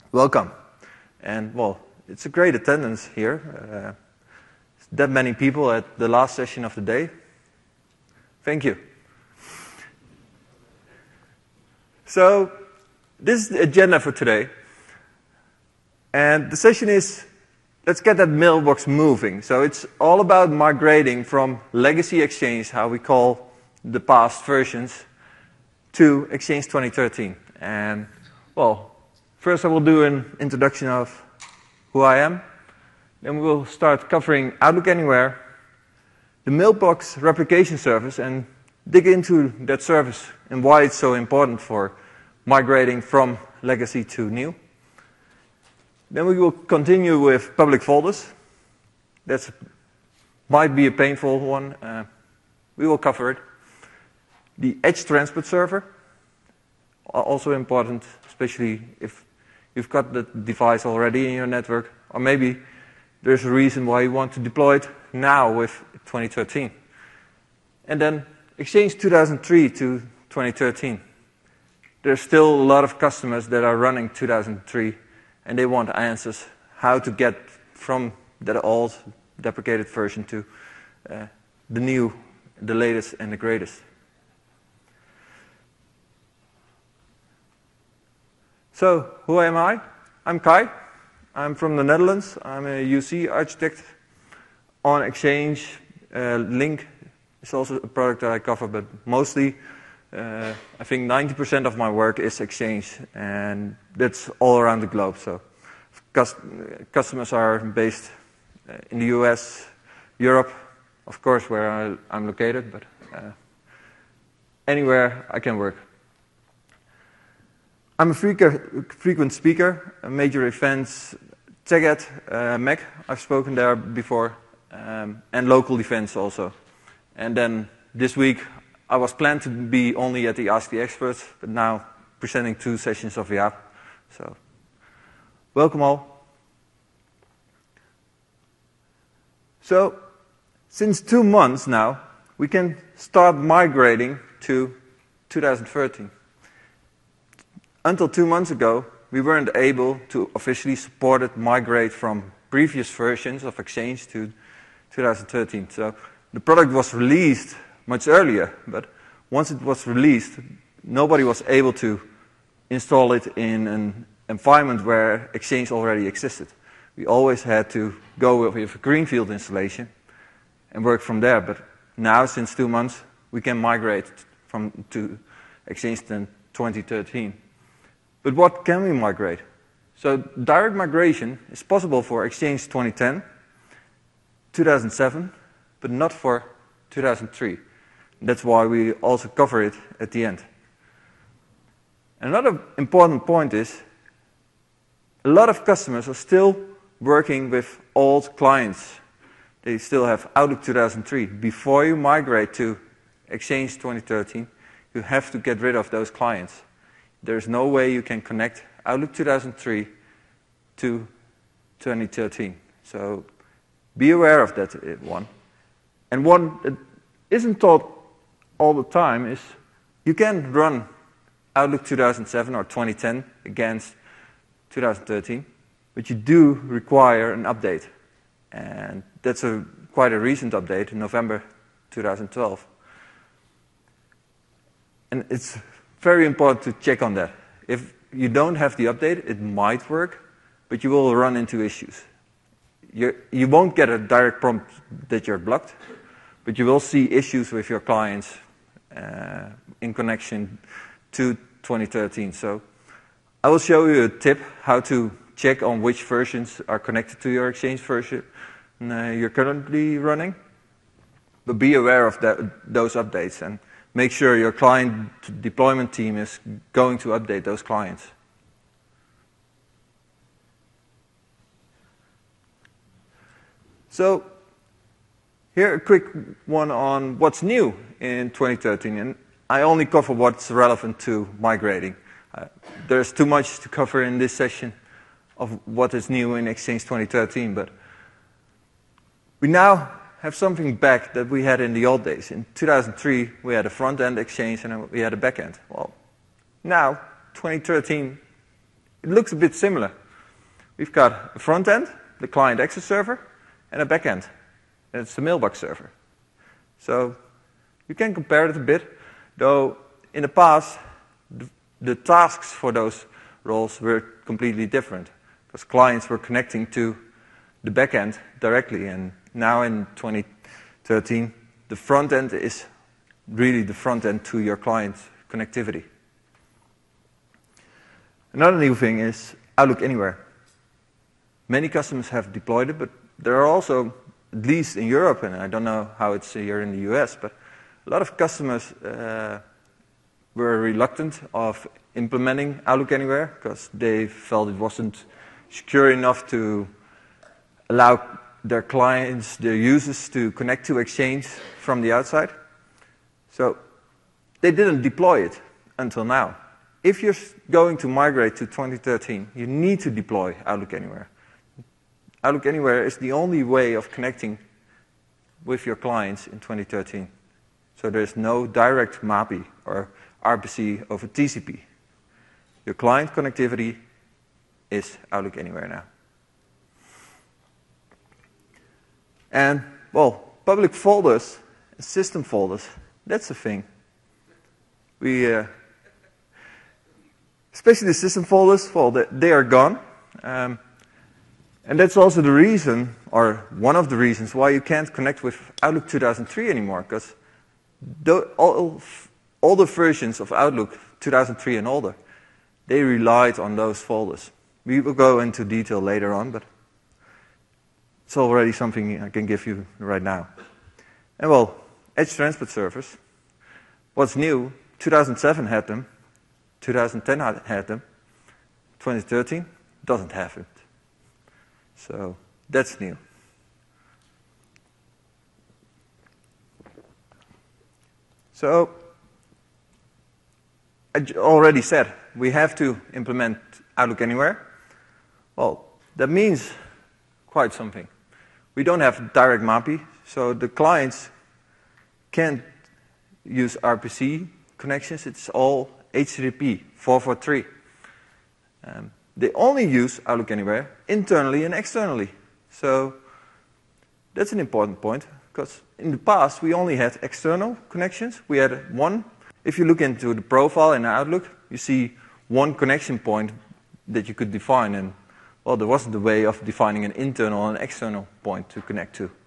welcome. And well, it's a great attendance here. That many people at the last session of the day. Thank you. So, this is the agenda for today. And the session is, let's get that mailbox moving. So it's all about migrating from legacy Exchange, how we call the past versions, to Exchange 2013. And, well, first I will do an introduction of who I am. Then we will start covering Outlook Anywhere, the mailbox replication service, and dig into that service and why it's so important for migrating from legacy to new. Then we will continue with public folders. That might be a painful one. We will cover it. The Edge Transport Server, also important, especially if you've got the device already in your network, or maybe there's a reason why you want to deploy it now with 2013. And then Exchange 2003 to 2013. There's still a lot of customers that are running 2003, and they want answers how to get from that old deprecated version to the new, the latest, and the greatest. So, who am I? I'm Kai. I'm from the Netherlands. I'm a UC architect on Exchange. Link is also a product that I cover, but mostly, I think 90% of my work is Exchange, and that's all around the globe. So, customers are based in the US, Europe, of course, where I'm located, but anywhere I can work. I'm a frequent speaker, major events, TechEd, MEC, I've spoken there before, and local events also. And then this week, I was planned to be only at the Ask the Experts, but now presenting 2 sessions of YAP. So, welcome all. So, since 2 months now, we can start migrating to 2013. Until 2 months ago, we weren't able to officially support it, migrate from previous versions of Exchange to 2013. So the product was released much earlier, but once it was released, nobody was able to install it in an environment where Exchange already existed. We always had to go with a greenfield installation and work from there. But now, since 2 months, we can migrate to Exchange 2013. But what can we migrate? So direct migration is possible for Exchange 2010, 2007, but not for 2003. That's why we also cover it at the end. Another important point is a lot of customers are still working with old clients. They still have Outlook 2003. Before you migrate to Exchange 2013, you have to get rid of those clients. There's no way you can connect Outlook 2003 to 2013. So be aware of that one. And one that isn't taught all the time is you can run Outlook 2007 or 2010 against 2013, but you do require an update. And that's quite a recent update in November 2012. And it's very important to check on that. If you don't have the update, it might work, but you will run into issues. You won't get a direct prompt that you're blocked, but you will see issues with your clients in connection to 2013. So I will show you a tip how to check on which versions are connected to your Exchange version you're currently running. But be aware of those updates and make sure your client deployment team is going to update those clients. So here a quick one on what's new in 2013. And I only cover what's relevant to migrating. There's too much to cover in this session of what is new in Exchange 2013. But we now have something back that we had in the old days. In 2003, we had a front-end Exchange and we had a back-end. Well, now, 2013, it looks a bit similar. We've got a front end, the client access server, and a back end. And it's the mailbox server. So you can compare it a bit, though in the past, the tasks for those roles were completely different, because clients were connecting to the back end directly, and now in 2013, the front end is really the front end to your client connectivity. Another new thing is Outlook Anywhere. Many customers have deployed it, but there are also, at least in Europe, and I don't know how it's here in the US, but a lot of customers were reluctant of implementing Outlook Anywhere because they felt it wasn't secure enough to allow their clients, their users, to connect to Exchange from the outside. So they didn't deploy it until now. If you're going to migrate to 2013, you need to deploy Outlook Anywhere. Outlook Anywhere is the only way of connecting with your clients in 2013. So there's no direct MAPI or RPC over TCP. Your client connectivity is Outlook Anywhere now. And, well, public folders, system folders, that's the thing. We, especially the system folders, well, they are gone. And that's also the reason, or one of the reasons, why you can't connect with Outlook 2003 anymore, because all the versions of Outlook 2003 and older, they relied on those folders. We will go into detail later on, but it's already something I can give you right now. And well, Edge Transport Servers, what's new, 2007 had them, 2010 had them, 2013 doesn't have it. So that's new. So I already said we have to implement Outlook Anywhere. Well, that means quite something. We don't have direct MAPI, so the clients can't use RPC connections. It's all HTTP 443. They only use Outlook Anywhere internally and externally. So that's an important point, because in the past we only had external connections. We had one. If you look into the profile in Outlook, you see one connection point that you could define, and well, there wasn't a way of defining an internal and external point to connect to.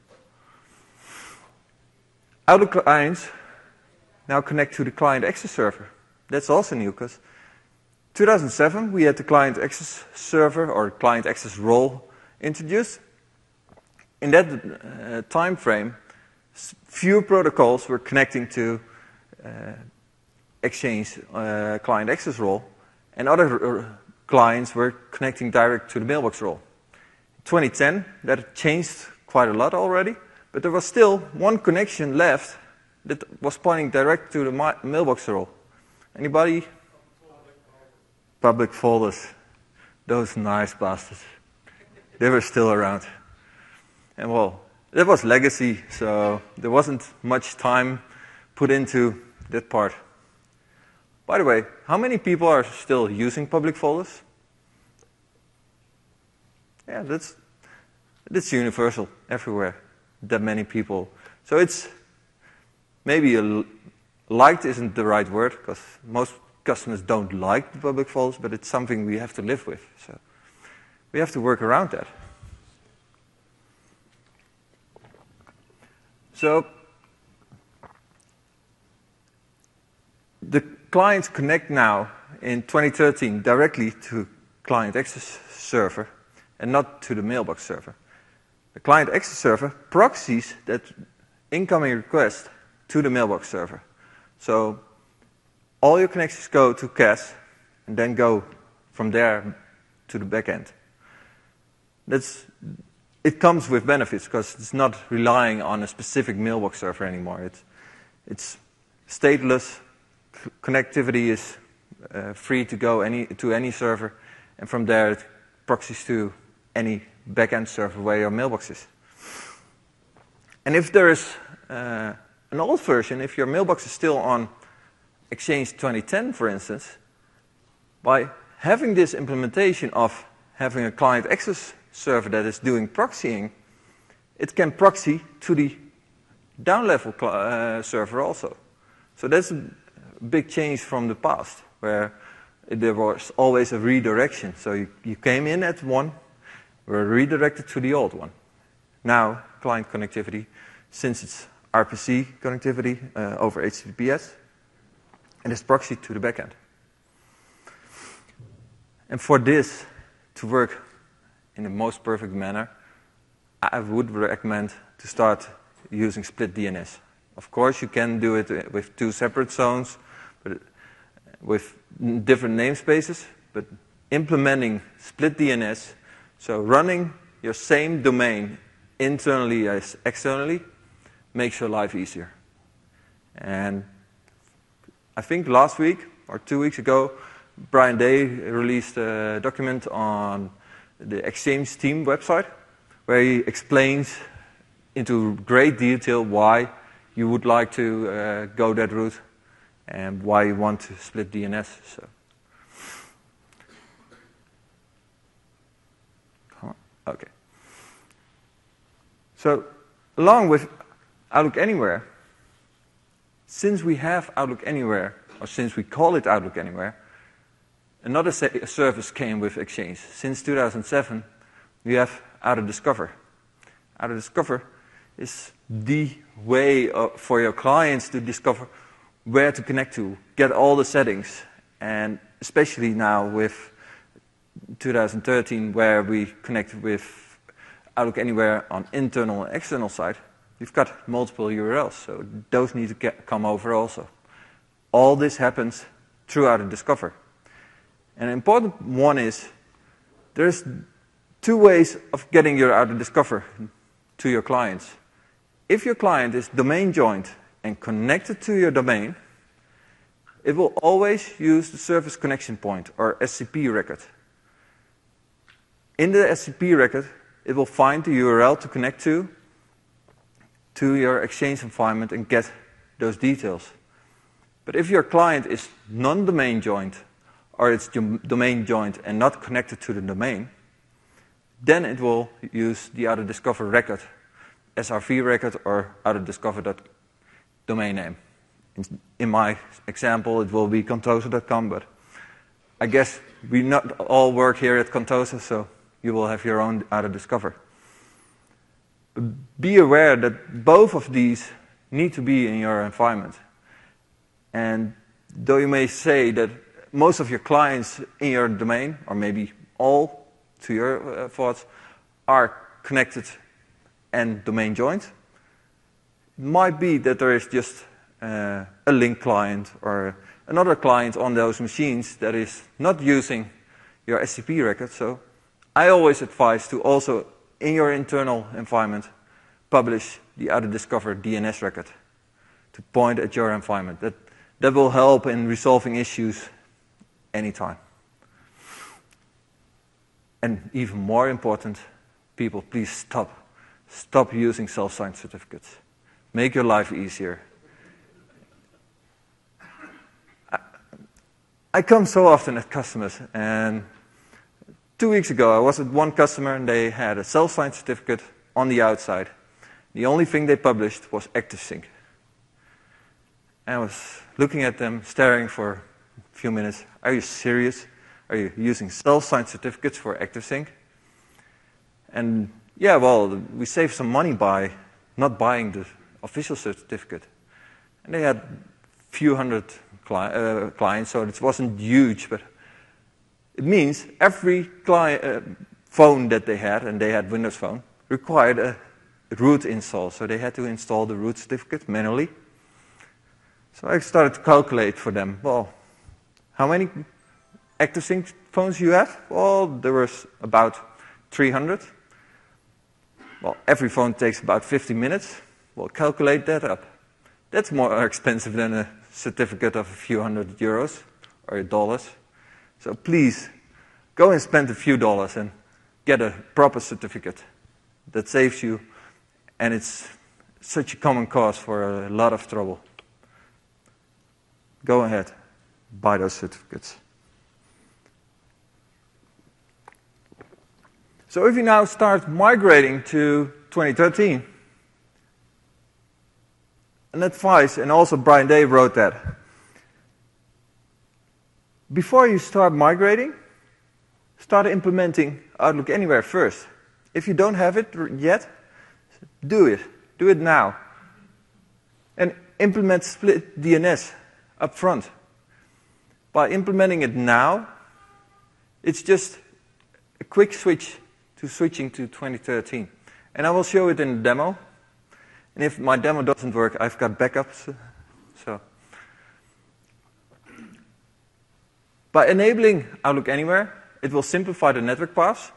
Outlook clients now connect to the client access server. That's also new, because 2007 we had the client access server or client access role introduced. In that time frame, few protocols were connecting to Exchange client access role, and other clients were connecting direct to the mailbox role. In 2010, that changed quite a lot already, but there was still one connection left that was pointing direct to the mailbox role. Anybody? Public folders. Those nice bastards. They were still around. And well, that was legacy, so there wasn't much time put into that part. By the way, how many people are still using public folders? Yeah, that's universal everywhere. That many people. So it's maybe liked isn't the right word, because most customers don't like the public folders, but it's something we have to live with. So we have to work around that. So the clients connect now in 2013 directly to client access server and not to the mailbox server. The client access server proxies that incoming request to the mailbox server. So all your connections go to CAS and then go from there to the back end. It comes with benefits because it's not relying on a specific mailbox server anymore. It's stateless. Connectivity is free to go to any server, and from there it proxies to any backend server where your mailbox is. And if there is an old version, if your mailbox is still on Exchange 2010, for instance, by having this implementation of having a client access server that is doing proxying, it can proxy to the down-level server also. So that's a big change from the past, where there was always a redirection. So you came in at one, were redirected to the old one. Now, client connectivity, since it's RPC connectivity over HTTPS, and it's proxied to the backend. And for this to work in the most perfect manner, I would recommend to start using split DNS. Of course, you can do it with two separate zones, but with different namespaces, but implementing split DNS, so running your same domain internally as externally, makes your life easier. And I think last week or 2 weeks ago, Brian Day released a document on the Exchange team website where he explains into great detail why you would like to go that route and why you want to split DNS. Okay. So along with Outlook Anywhere, since we have Outlook Anywhere, or since we call it Outlook Anywhere, another service came with Exchange. Since 2007, we have AutoDiscover. AutoDiscover is the way for your clients to discover where to connect to, get all the settings. And especially now with 2013, where we connect with Outlook Anywhere on internal and external side, we've got multiple URLs, so those need to come over also. All this happens through AutoDiscover. And an important one is, there's two ways of getting your AutoDiscover to your clients. If your client is domain joined and connected to your domain, it will always use the service connection point, or SCP record. In the SCP record, it will find the URL to connect to your Exchange environment and get those details. But if your client is non-domain joined, or it's domain joined and not connected to the domain, then it will use the AutoDiscover record, SRV record, or AutoDiscover.domain name. In my example, it will be contoso.com, but I guess we not all work here at Contoso, so you will have your own AutoDiscover. But be aware that both of these need to be in your environment. And though you may say that most of your clients in your domain, or maybe all to your thoughts, are connected and domain joined, it might be that there is just a link client or another client on those machines that is not using your SCP record. So I always advise to also, in your internal environment, publish the AutoDiscover DNS record to point at your environment. That will help in resolving issues anytime. And even more important, people, please stop using self-signed certificates. Make your life easier. I come so often at customers, and 2 weeks ago I was at one customer and they had a self-signed certificate on the outside. The only thing they published was ActiveSync. And I was looking at them, staring for a few minutes. Are you serious? Are you using self-signed certificates for ActiveSync? And yeah, well, we saved some money by not buying the official certificate. And they had a few hundred clients, so it wasn't huge, but it means every phone that they had, and they had Windows Phone, required a root install. So they had to install the root certificate manually. So I started to calculate for them, well, how many ActiveSync phones you have? Well, there was about 300. Well, every phone takes about 50 minutes. Well, calculate that up. That's more expensive than a certificate of a few €100 or dollars. So please, go and spend a few dollars and get a proper certificate that saves you, and it's such a common cause for a lot of trouble. Go ahead, buy those certificates. So if you now start migrating to 2013, an advice, and also Brian Day wrote that, before you start migrating, start implementing Outlook Anywhere first. If you don't have it yet, do it. Do it now. And implement split DNS up front. By implementing it now, it's just a quick switch to switching to 2013. And I will show it in the demo. And if my demo doesn't work, I've got backups. So, by enabling Outlook Anywhere, it will simplify the network paths.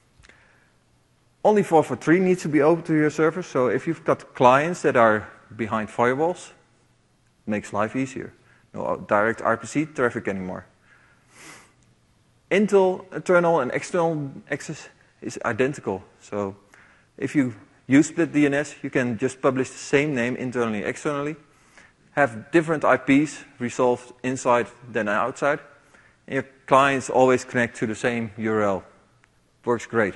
Only 443 needs to be open to your server, so if you've got clients that are behind firewalls, it makes life easier. No direct RPC traffic anymore. Internal and external access is identical, so if you use split DNS, you can just publish the same name internally and externally, have different IPs resolved inside than outside, and your clients always connect to the same URL. Works great.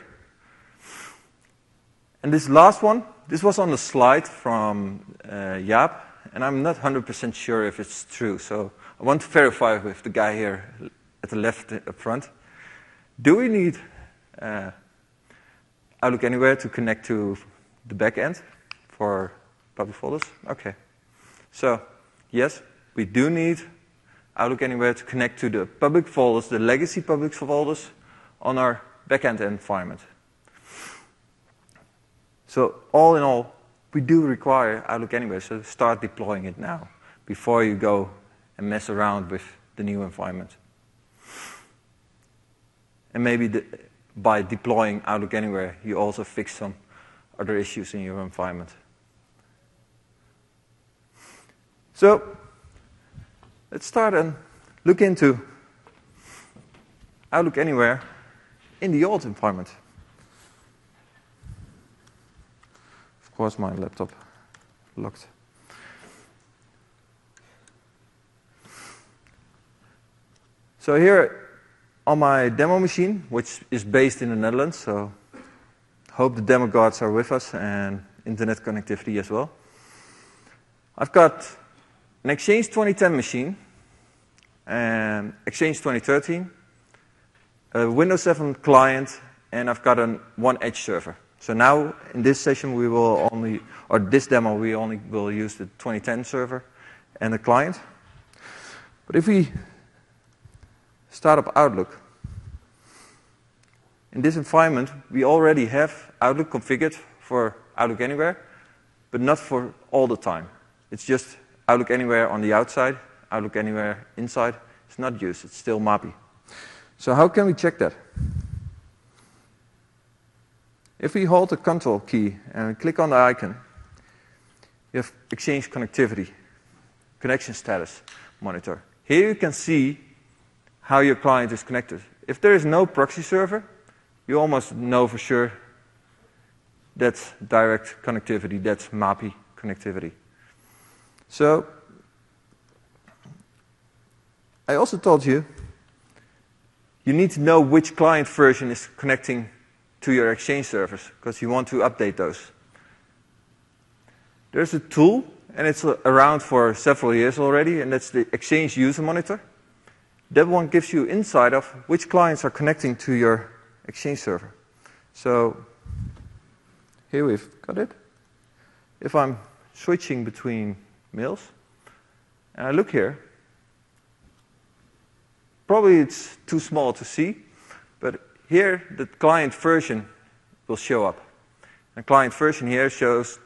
And this last one, this was on the slide from Jaap, and I'm not 100% sure if it's true, so I want to verify with the guy here at the left up front. Do we need Outlook Anywhere to connect to the back end for public folders? Okay. So, yes, we do need Outlook Anywhere to connect to the public folders, the legacy public folders on our backend environment. So, all in all, we do require Outlook Anywhere, so start deploying it now before you go and mess around with the new environment. And maybe by deploying Outlook Anywhere, you also fix some other issues in your environment. So, let's start and look into Outlook Anywhere in the old environment. Of course, my laptop locked. So here on my demo machine, which is based in the Netherlands, so hope the demo gods are with us and internet connectivity as well. I've got an Exchange 2010 machine, and Exchange 2013, a Windows 7 client, and I've got one Edge server. So now in this session we will only, or this demo we only will use the 2010 server and the client. But if we start up Outlook, in this environment we already have Outlook configured for Outlook Anywhere, but not for all the time. It's just Outlook Anywhere on the outside, Outlook Anywhere inside. It's not used, it's still MAPI. So how can we check that? If we hold the Control key and click on the icon, you have Exchange Connectivity, Connection Status Monitor. Here you can see how your client is connected. If there is no proxy server, you almost know for sure that's direct connectivity, that's MAPI connectivity. So, I also told you, you need to know which client version is connecting to your Exchange servers, because you want to update those. There's a tool, and it's around for several years already, and that's the Exchange User Monitor. That one gives you insight of which clients are connecting to your Exchange server. So, here we've got it. If I'm switching between mails, and I look here, probably it's too small to see, but here the client version will show up. The client version here shows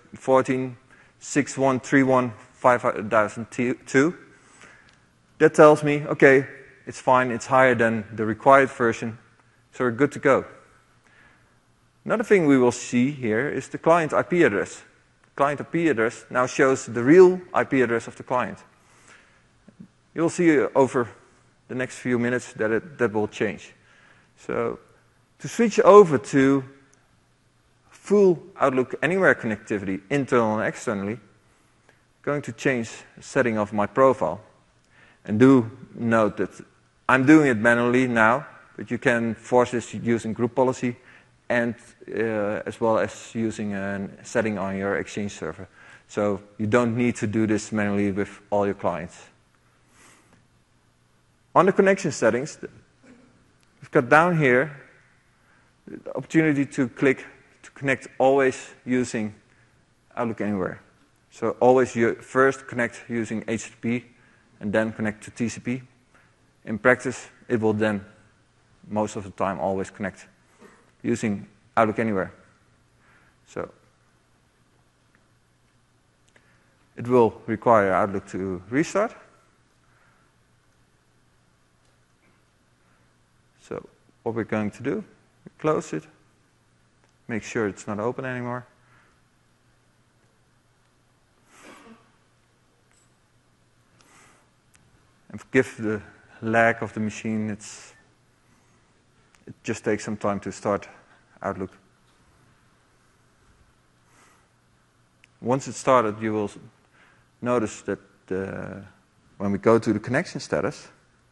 14.6131.5002. That tells me, okay, it's fine, it's higher than the required version, so we're good to go. Another thing we will see here is the client IP address. Client IP address now shows the real IP address of the client. You'll see over the next few minutes that that will change. So to switch over to full Outlook Anywhere connectivity, internal and externally, I'm going to change the setting of my profile. And do note that I'm doing it manually now, but you can force this using group policy, and as well as using a setting on your Exchange server. So you don't need to do this manually with all your clients. On the connection settings, we've got down here the opportunity to click to connect always using Outlook Anywhere. So always you first connect using HTTP and then connect to TCP. In practice, it will then, most of the time, always connect using Outlook Anywhere. So it will require Outlook to restart. So what we're going to do, we close it, make sure it's not open anymore. And forgive the lag of the machine, it just takes some time to start Outlook. Once it's started, you will notice that when we go to the connection status,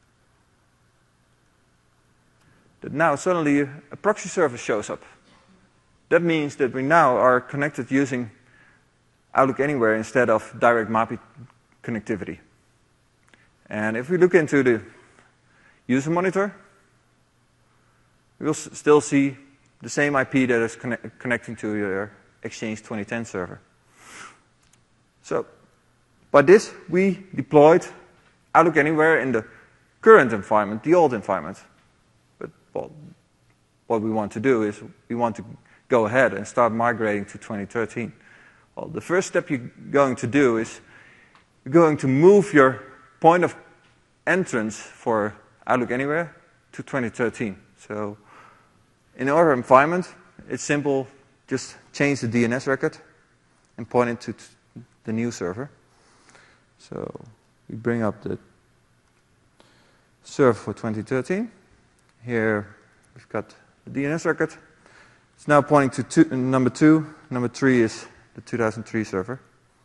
that now suddenly a proxy service shows up. That means that we now are connected using Outlook Anywhere instead of direct MAPI connectivity. And if we look into the user monitor, we will still see the same IP that is connecting to your Exchange 2010 server. So by this, we deployed Outlook Anywhere in the current environment, the old environment. But well, what we want to do is we want to go ahead and start migrating to 2013. Well, the first step you're going to do is you're going to move your point of entrance for Outlook Anywhere to 2013. So in our environment, it's simple. Just change the DNS record and point it to the new server. So we bring up the server for 2013. Here we've got the DNS record. It's now pointing to number 2. Number 3 is the 2003 server.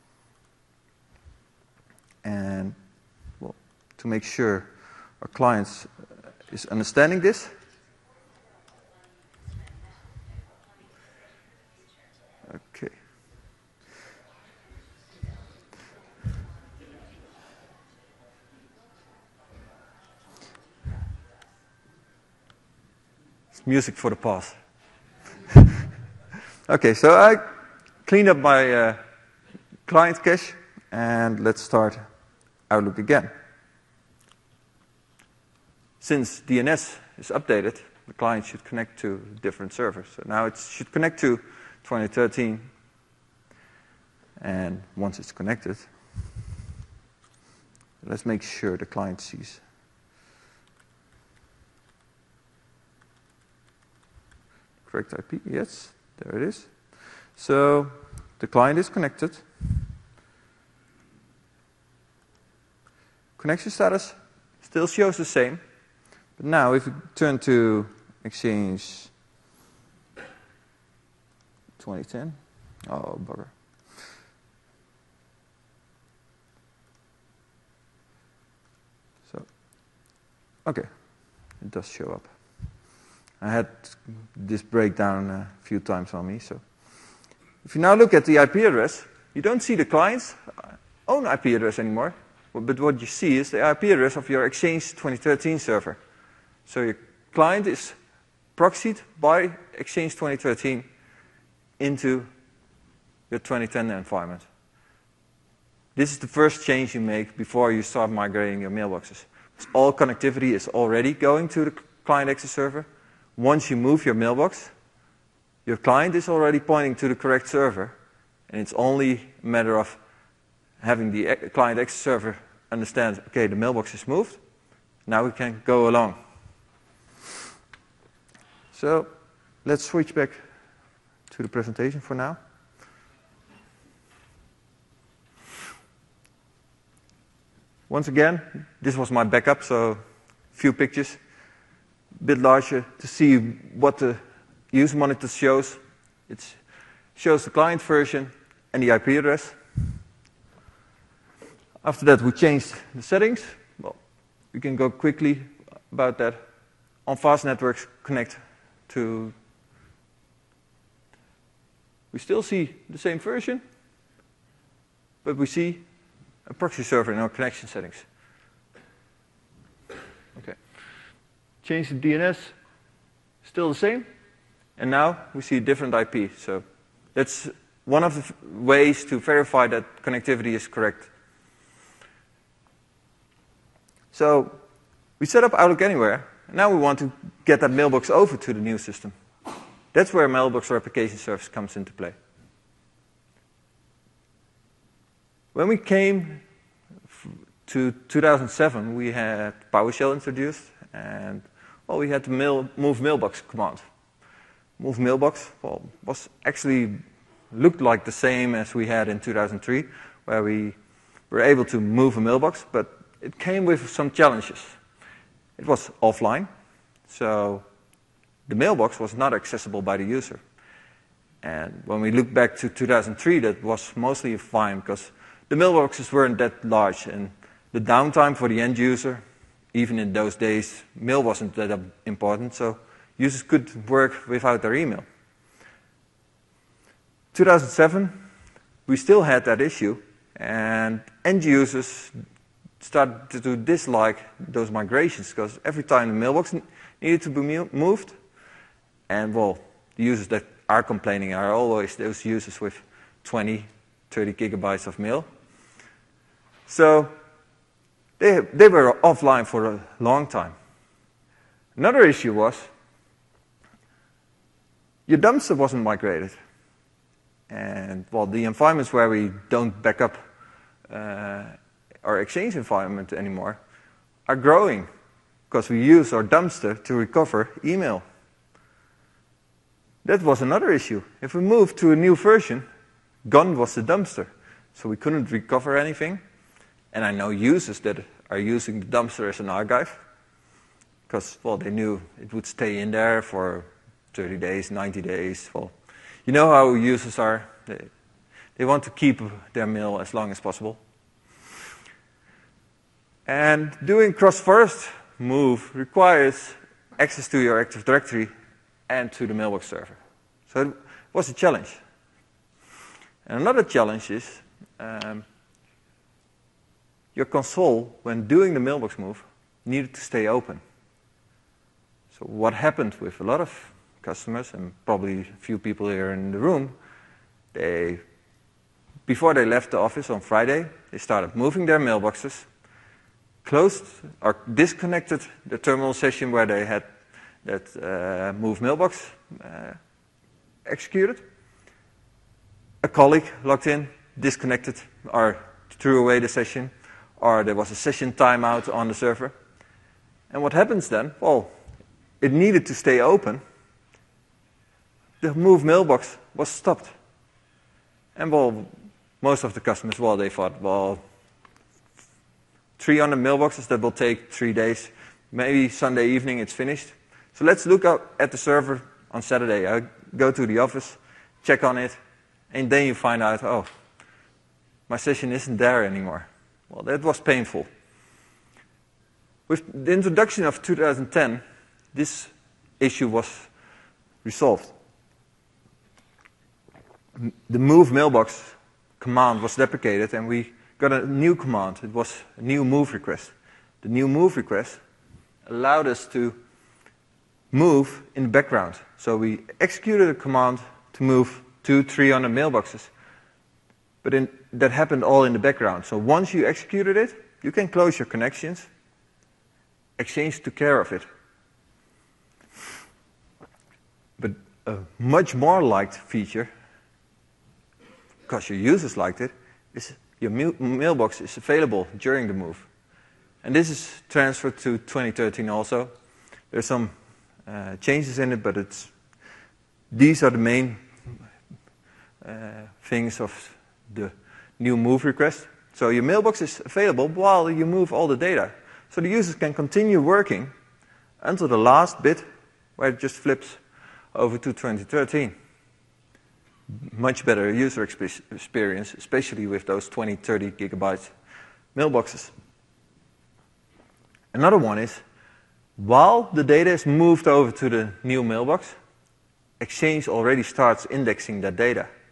And well, to make sure our clients is understanding this, okay. It's music for the pause. Okay, so I cleaned up my client cache, and let's start Outlook again. Since DNS is updated, the client should connect to different servers. So now it should connect to 2013. And once it's connected, let's make sure the client sees. Correct IP, yes, there it is. So the client is connected. Connection status still shows the same. But now if we turn to Exchange 2010, oh bugger. So, okay, it does show up. I had this breakdown a few times on me. So, if you now look at the IP address, you don't see the client's own IP address anymore. But what you see is the IP address of your Exchange 2013 server. So your client is proxied by Exchange 2013 into your 2010 environment. This is the first change you make before you start migrating your mailboxes. All connectivity is already going to the client access server. Once you move your mailbox, your client is already pointing to the correct server, and it's only a matter of having the client access server understand, okay, the mailbox is moved. Now we can go along. So let's switch back to the presentation for now. Once again, this was my backup, so a few pictures, a bit larger to see what the user monitor shows. It shows the client version and the IP address. After that, we changed the settings. Well, we can go quickly about that. On fast networks, connect to We still see the same version, but we see a proxy server in our connection settings. Okay. Change the DNS, still the same, and now we see a different IP. So that's one of the ways to verify that connectivity is correct. So we set up Outlook Anywhere, and now we want to get that mailbox over to the new system. That's where Mailbox Replication Service comes into play. When we came to 2007, we had PowerShell introduced, and well, we had the move mailbox command. Move mailbox was actually looked like the same as we had in 2003, where we were able to move a mailbox, but it came with some challenges. It was offline, so the mailbox was not accessible by the user. And when we look back to 2003, that was mostly fine because the mailboxes weren't that large, and the downtime for the end user, even in those days, mail wasn't that important, so users could work without their email. 2007, we still had that issue, and end users started to dislike those migrations because every time the mailbox needed to be moved, and well, the users that are complaining are always those users with 20, 30 gigabytes of mail. So they were offline for a long time. Another issue was your dumpster wasn't migrated. And well, the environments where we don't back up our Exchange environment anymore are growing because we use our dumpster to recover email. That was another issue. If we moved to a new version, gone was the dumpster. So we couldn't recover anything. And I know users that are using the dumpster as an archive because, well, they knew it would stay in there for 30 days, 90 days. Well, you know how users are. They want to keep their mail as long as possible. And doing cross-forest move requires access to your Active Directory and to the mailbox server. So it was a challenge. And another challenge is your console, when doing the mailbox move, needed to stay open. So what happened with a lot of customers, and probably a few people here in the room, before they left the office on Friday, they started moving their mailboxes, closed or disconnected the terminal session where they had that move mailbox executed. A colleague logged in, disconnected, or threw away the session, or there was a session timeout on the server. And what happens then? Well, it needed to stay open. The move mailbox was stopped. And well, most of the customers, well, they thought, well, 300 mailboxes, that will take 3 days. Maybe Sunday evening it's finished. So let's look up at the server on Saturday. I go to the office, check on it, and then you find out, oh, my session isn't there anymore. Well, that was painful. With the introduction of 2010, this issue was resolved. The move mailbox command was deprecated, and we got a new command. It was a new move request. The new move request allowed us to move in the background. So we executed a command to move 200-300 mailboxes. But that happened all in the background. So once you executed it, you can close your connections. Exchange took care of it. But a much more liked feature, because your users liked it, is your mailbox is available during the move. And this is transferred to 2013 also. There's some changes in it, but these are the main things of the new move request. So your mailbox is available while you move all the data. So the users can continue working until the last bit where it just flips over to 2013. Much better user experience, especially with those 20, 30 gigabyte mailboxes. Another one is, while the data is moved over to the new mailbox, Exchange already starts indexing that data.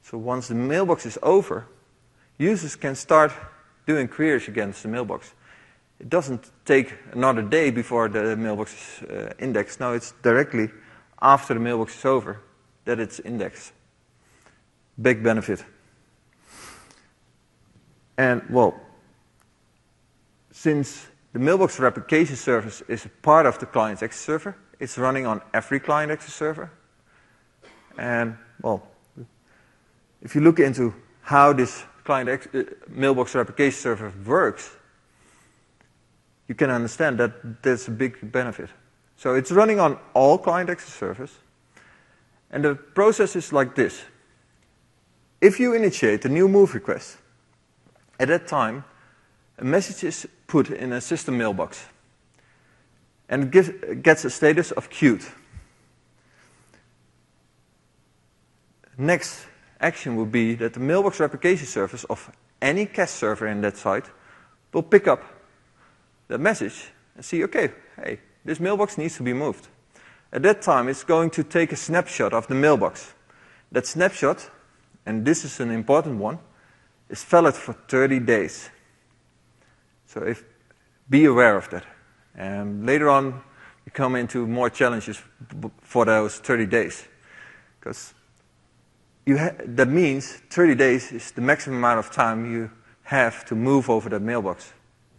So once the mailbox is over, users can start doing queries against the mailbox. It doesn't take another day before the mailbox is indexed. No, it's directly after the mailbox is over that it's indexed. Big benefit. And, well, since the mailbox replication service is a part of the client access server, it's running on every client access server. And, well, if you look into how this mailbox replication server works, you can understand that there's a big benefit. So it's running on all client access servers. And the process is like this. If you initiate a new move request, at that time, a message is put in a system mailbox. And it gets a status of queued. Next action will be that the mailbox replication service of any cache server in that site will pick up the message and see, okay, hey, this mailbox needs to be moved. At that time, it's going to take a snapshot of the mailbox. That snapshot, and this is an important one, is valid for 30 days. So be aware of that. And later on, we come into more challenges for those 30 days. Because that means 30 days is the maximum amount of time you have to move over that mailbox.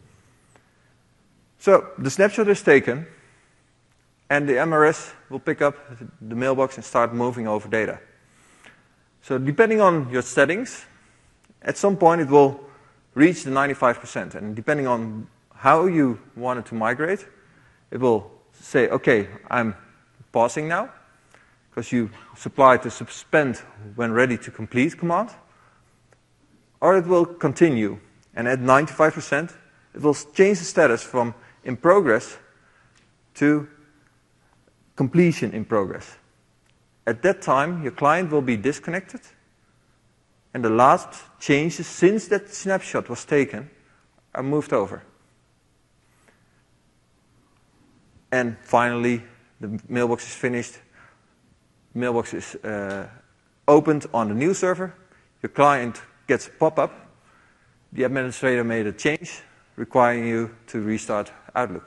So the snapshot is taken, and the MRS will pick up the mailbox and start moving over data. So depending on your settings, at some point it will reach the 95%. And depending on how you want it to migrate, it will say, okay, I'm pausing now, because you supplied the suspend when ready to complete command. Or it will continue. And at 95%, it will change the status from in progress to completion in progress. At that time, your client will be disconnected, and the last changes since that snapshot was taken are moved over. And finally, the mailbox is finished. Mailbox is opened on the new server. Your client gets a pop-up. The administrator made a change requiring you to restart Outlook.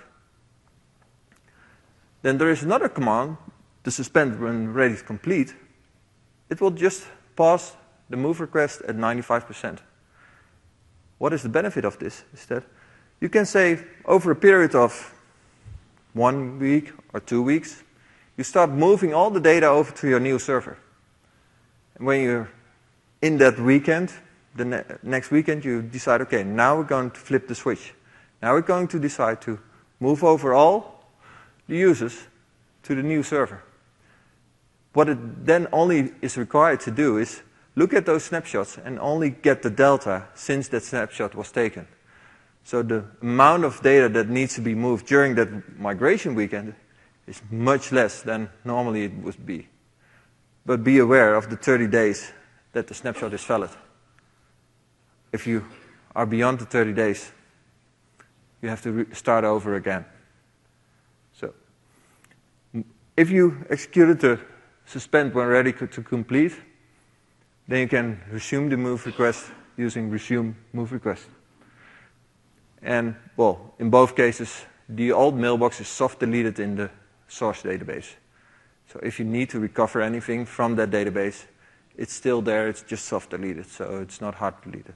Then there is another command, the suspend when ready to complete. It will just pause the move request at 95%. What is the benefit of this? Is that you can say over a period of 1 week or 2 weeks, you start moving all the data over to your new server. And when you're in that weekend, the next weekend, you decide, okay, now we're going to flip the switch. Now we're going to decide to move over all the users to the new server. What it then only is required to do is look at those snapshots and only get the delta since that snapshot was taken. So the amount of data that needs to be moved during that migration weekend is much less than normally it would be. But be aware of the 30 days that the snapshot is valid. If you are beyond the 30 days, you have to start over again. So, if you executed the suspend when ready to complete, then you can resume the move request using resume move request. And, well, in both cases, the old mailbox is soft deleted in the source database. So if you need to recover anything from that database, it's still there, it's just soft deleted, so it's not hard deleted.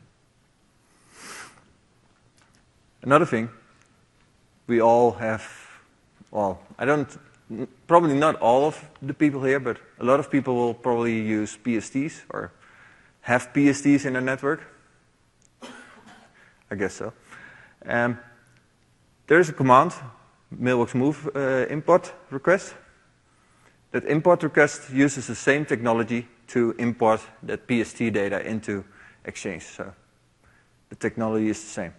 Another thing, we all have, well, probably not all of the people here, but a lot of people will probably use PSTs or have PSTs in their network. I guess so. There is a command, mailbox move import request. That import request uses the same technology to import that PST data into Exchange. So the technology is the same.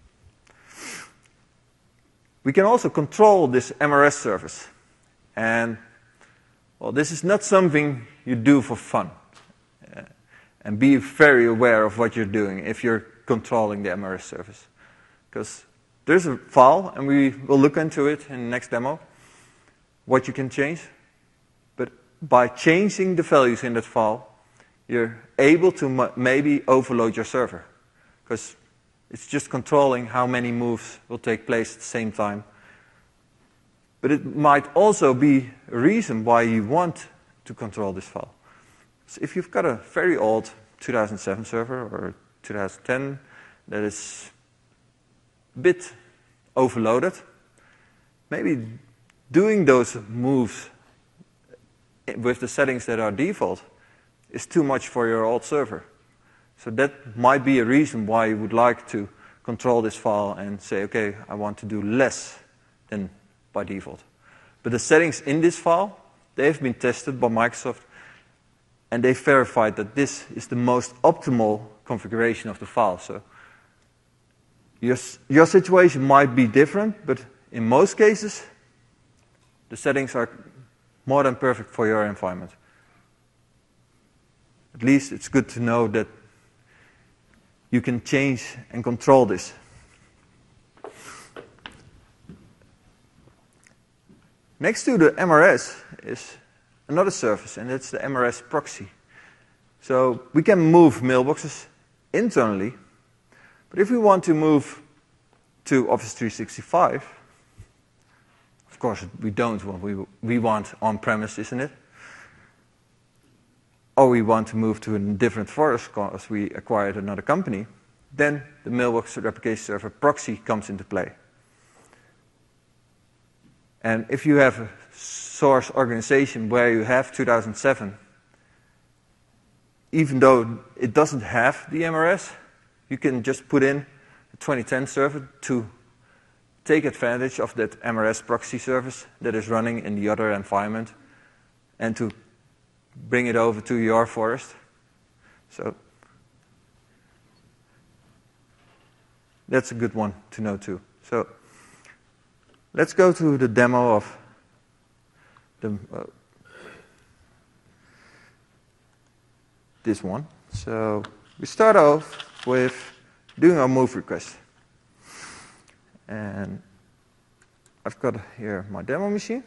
We can also control this MRS service. And, well, this is not something you do for fun. And be very aware of what you're doing if you're controlling the MRS service. Because there's a file, and we will look into it in the next demo, what you can change. But by changing the values in that file, you're able to maybe overload your server, because it's just controlling how many moves will take place at the same time. But it might also be a reason why you want to control this file. So if you've got a very old 2007 server or 2010 that is a bit overloaded, maybe doing those moves with the settings that are default is too much for your old server. So that might be a reason why you would like to control this file and say, okay, I want to do less than by default. But the settings in this file, they've been tested by Microsoft, and they verified that this is the most optimal configuration of the file. So your situation might be different, but in most cases, the settings are more than perfect for your environment. At least it's good to know that you can change and control this. Next to the MRS is another service, and that's the MRS proxy. So we can move mailboxes internally, but if we want to move to Office 365, of course we don't. We want on-premise, isn't it? Or we want to move to a different forest because we acquired another company, then the Mailbox Replication Server proxy comes into play. And if you have a source organization where you have 2007, even though it doesn't have the MRS, you can just put in a 2010 server to take advantage of that MRS proxy service that is running in the other environment and to bring it over to your forest. So that's a good one to know too. So let's go to the demo of the, this one. So we start off with doing our move request. And I've got here my demo machine.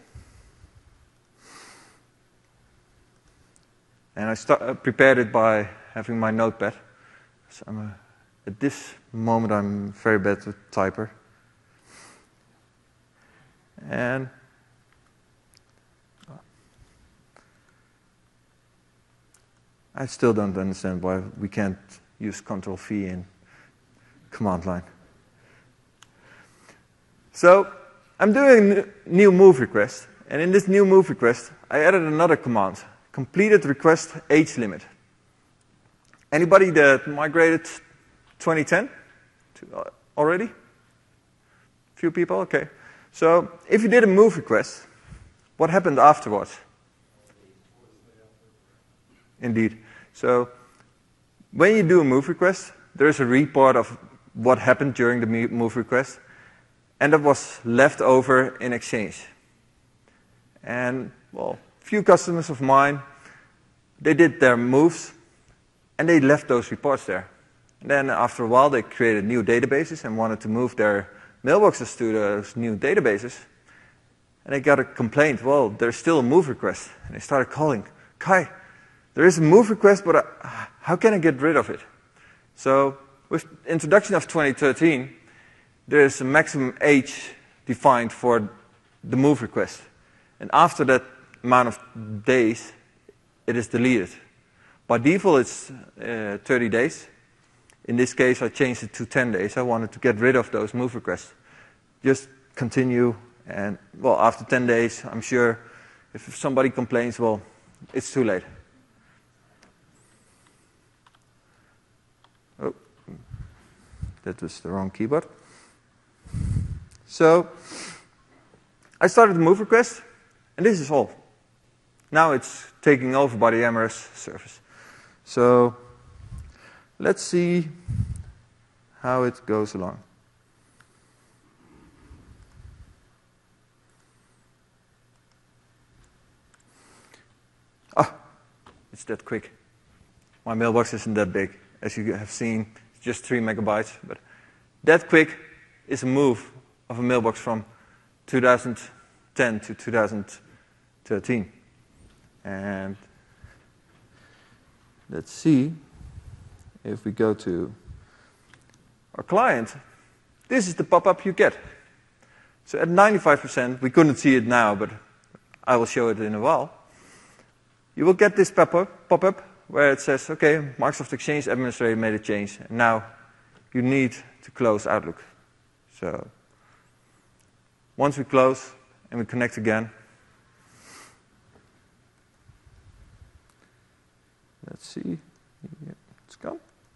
And I prepared it by having my notepad. So at this moment, I'm very bad with typer. And I still don't understand why we can't use Control-V in command line. So I'm doing a new move request. And in this new move request, I added another command. Completed request age limit. Anybody that migrated 2010 already? Few people? Okay. So if you did a move request, what happened afterwards? Indeed. So when you do a move request, there is a report of what happened during the move request, and that was left over in Exchange. And, well, few customers of mine, they did their moves, and they left those reports there. And then after a while, they created new databases and wanted to move their mailboxes to those new databases. And they got a complaint, well, there's still a move request. And they started calling, Kai, there is a move request, but how can I get rid of it? So with the introduction of 2013, there is a maximum age defined for the move request. And after that amount of days, it is deleted. By default, it's 30 days. In this case, I changed it to 10 days. I wanted to get rid of those move requests. Just continue, and, well, after 10 days, I'm sure if somebody complains, well, it's too late. Oh, that was the wrong keyboard. So I started the move request, and this is all. Now it's taken over by the MRS service. So let's see how it goes along. Ah, it's that quick. My mailbox isn't that big. As you have seen, it's just 3 megabytes. But that quick is a move of a mailbox from 2010 to 2013. And let's see if we go to our client. This is the pop-up you get. So at 95%, we couldn't see it now, but I will show it in a while. You will get this pop-up where it says, okay, Microsoft Exchange administrator made a change, and now you need to close Outlook. So once we close and we connect again, let's see, it's gone.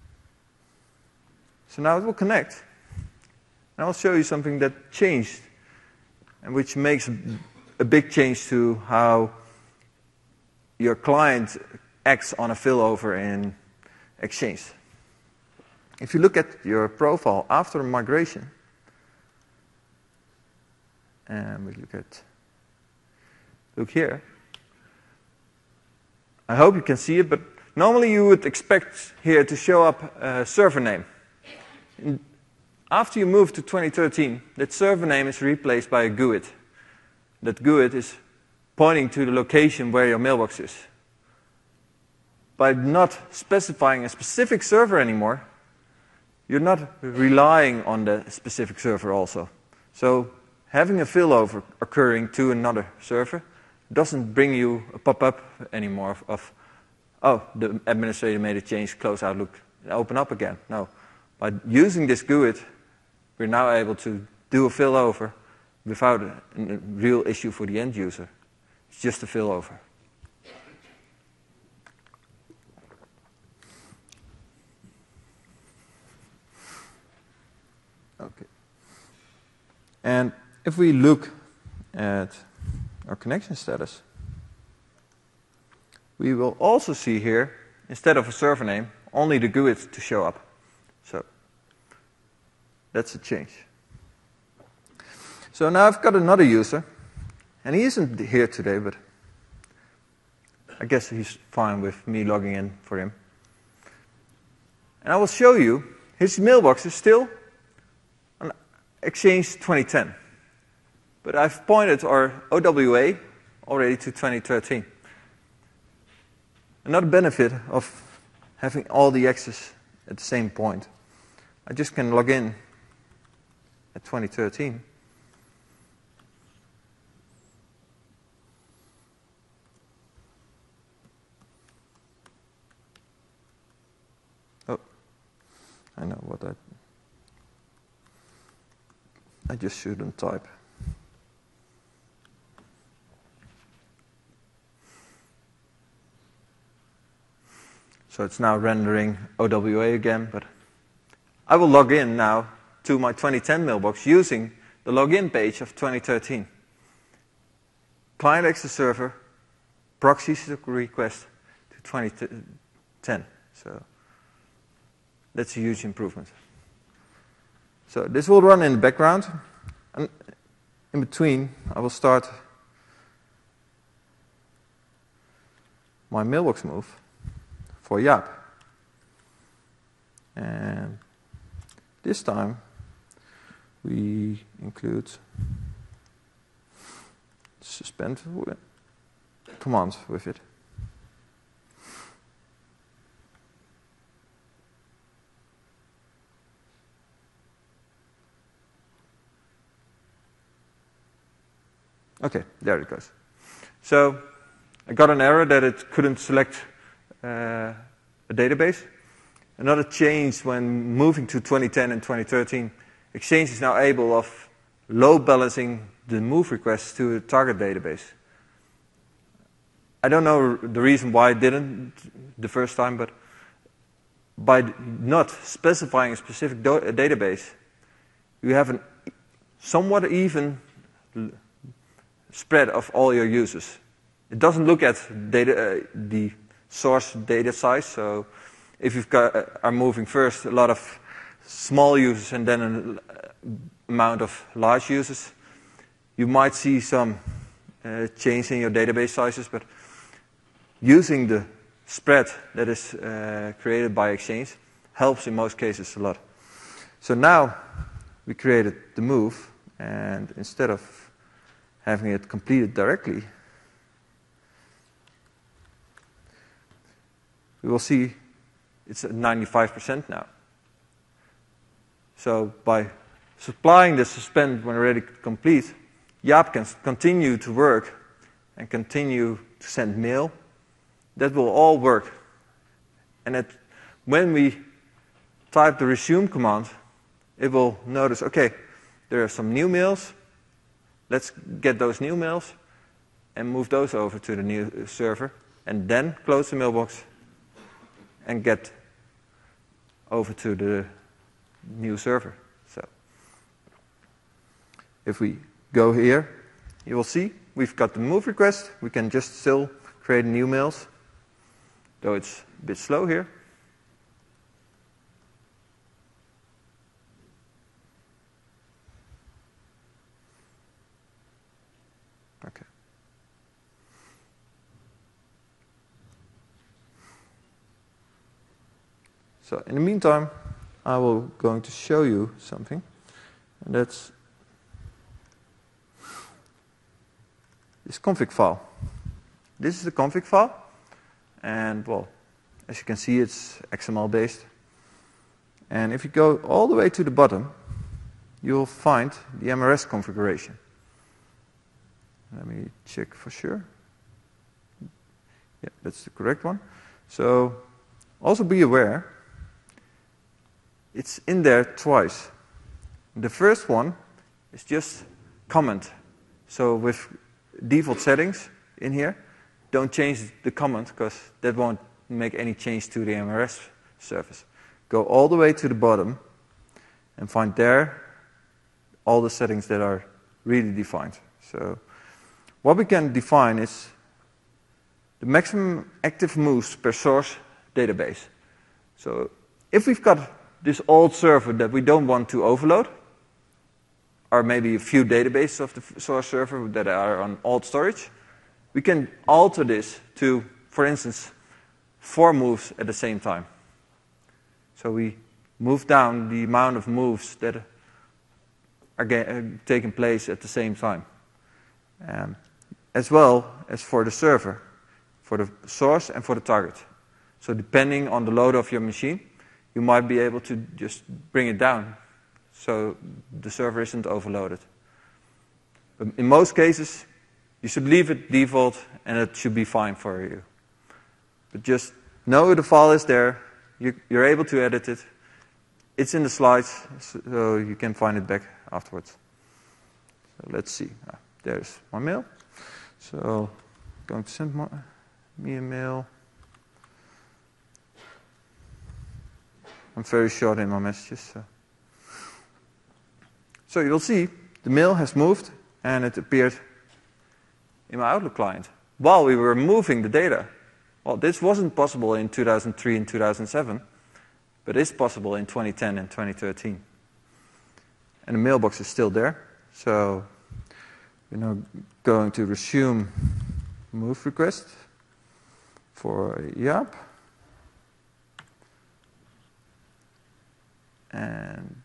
So now it will connect. And I'll show you something that changed, and which makes a big change to how your client acts on a failover in Exchange. If you look at your profile after migration, and we look here, I hope you can see it, but normally you would expect here to show up a server name. After you move to 2013, that server name is replaced by a GUID. That GUID is pointing to the location where your mailbox is. By not specifying a specific server anymore, you're not relying on the specific server also. So having a failover occurring to another server doesn't bring you a pop-up anymore of, oh, the administrator made a change, close Outlook, open up again. No. By using this GUID, we're now able to do a failover without a real issue for the end user. It's just a failover. Okay. And if we look at our connection status, we will also see here, instead of a server name, only the GUID to show up. So that's a change. So now I've got another user, and he isn't here today, but I guess he's fine with me logging in for him. And I will show you his mailbox is still on Exchange 2010. But I've pointed our OWA already to 2013. Another benefit of having all the access at the same point, I just can log in at 2013. Oh, I know what I just shouldn't type. So it's now rendering OWA again, but I will log in now to my 2010 mailbox using the login page of 2013. Client access server, proxy request to 2010. So that's a huge improvement. So this will run in the background, and in between I will start my mailbox move for Jaap. And this time we include suspend command with it. Okay, there it goes. So I got an error that it couldn't select a database. Another change when moving to 2010 and 2013, Exchange is now able of load balancing the move requests to a target database. I don't know the reason why it didn't the first time, but by not specifying a specific database, you have a somewhat even spread of all your users. It doesn't look at the source data size, so if you've are moving first a lot of small users and then an amount of large users, you might see some change in your database sizes, but using the spread that is created by Exchange helps in most cases a lot. So now we created the move, and instead of having it completed directly, we will see it's at 95% now. So by supplying the suspend when ready complete, Jaap can continue to work and continue to send mail. That will all work. And when we type the resume command, it will notice, okay, there are some new mails. Let's get those new mails and move those over to the new server, and then close the mailbox and get over to the new server. So if we go here, you will see we've got the move request. We can just still create new mails, though it's a bit slow here. Okay. So in the meantime, I will going to show you something, and that's this config file. This is the config file, and well, as you can see, it's XML based. And if you go all the way to the bottom, you'll find the MRS configuration. Let me check for sure. Yeah, that's the correct one. So also be aware, it's in there twice. The first one is just comment. So with default settings in here, don't change the comment because that won't make any change to the MRS service. Go all the way to the bottom and find there all the settings that are really defined. So what we can define is the maximum active moves per source database. So if we've got this old server that we don't want to overload, or maybe a few databases of the source server that are on old storage, we can alter this to, for instance, 4 moves at the same time. So we move down the amount of moves that are taking place at the same time. As well as for the server, for the source and for the target. So depending on the load of your machine, you might be able to just bring it down so the server isn't overloaded. But in most cases, you should leave it default and it should be fine for you. But just know the file is there, you're able to edit it, it's in the slides, so you can find it back afterwards. So let's see, there's my mail. So I'm going to send me a mail. I'm very short in my messages. So you'll see the mail has moved and it appeared in my Outlook client while we were moving the data. Well, this wasn't possible in 2003 and 2007, but it's possible in 2010 and 2013. And the mailbox is still there. So we're now going to resume move request for Jaap. And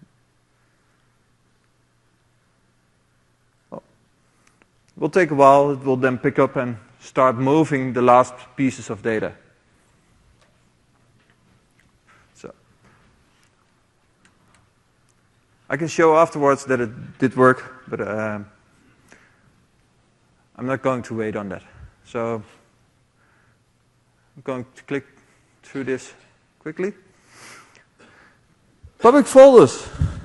well, it will take a while. It will then pick up and start moving the last pieces of data. So I can show afterwards that it did work, but I'm not going to wait on that. So I'm going to click through this quickly. Public folders.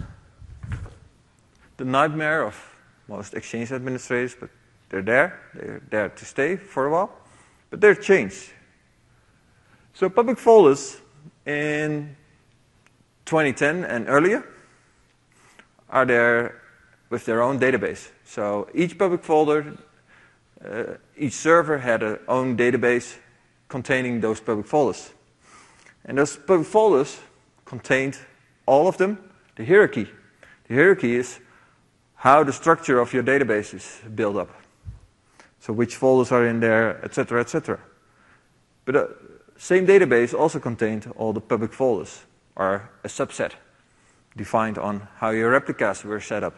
The nightmare of most Exchange administrators, but they're there. They're there to stay for a while. But they're changed. So public folders in 2010 and earlier are there with their own database. So each public folder, each server had their own database containing those public folders. And those public folders contained all of them, the hierarchy. The hierarchy is how the structure of your database is built up. So which folders are in there, etc., etc. But the same database also contained all the public folders, or a subset, defined on how your replicas were set up.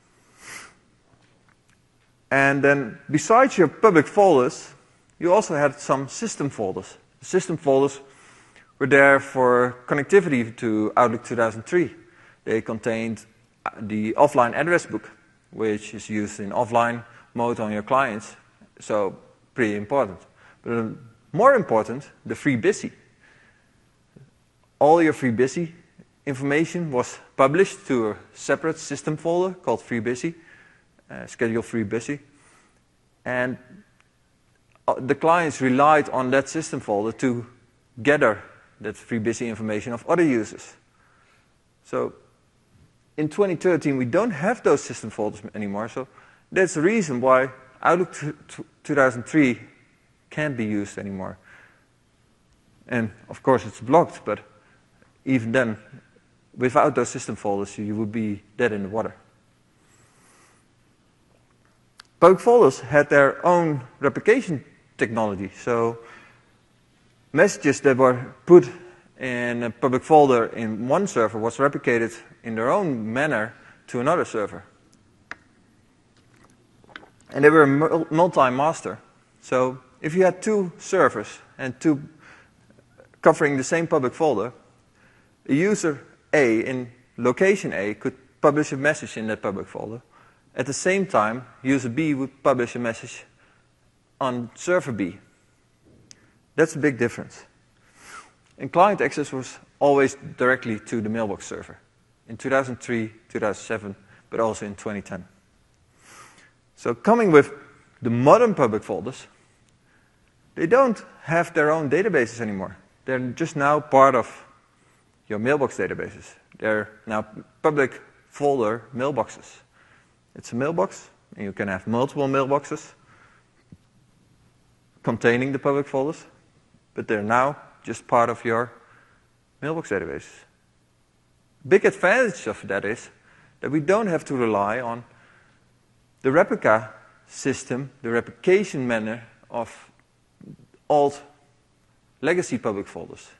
And then besides your public folders, you also had some system folders. The system folders were there for connectivity to Outlook 2003. They contained the offline address book, which is used in offline mode on your clients, so pretty important. But more important, the FreeBSD. All your FreeBSD information was published to a separate system folder called FreeBSD, schedule FreeBSD, and the clients relied on that system folder to gather that FreeBSD information of other users. So in 2013, we don't have those system folders anymore, so that's the reason why Outlook 2003 can't be used anymore. And of course it's blocked, but even then, without those system folders, you would be dead in the water. Public folders had their own replication technology, so messages that were put in a public folder in one server was replicated in their own manner to another server. And they were multi-master. So if you had two servers and two covering the same public folder, a user A in location A could publish a message in that public folder. At the same time, user B would publish a message on server B. That's a big difference. And client access was always directly to the mailbox server in 2003, 2007, but also in 2010. So coming with the modern public folders, they don't have their own databases anymore. They're just now part of your mailbox databases. They're now public folder mailboxes. It's a mailbox, and you can have multiple mailboxes containing the public folders, but they're now just part of your mailbox database. Big advantage of that is that we don't have to rely on the replica system, the replication manner of old legacy public folders.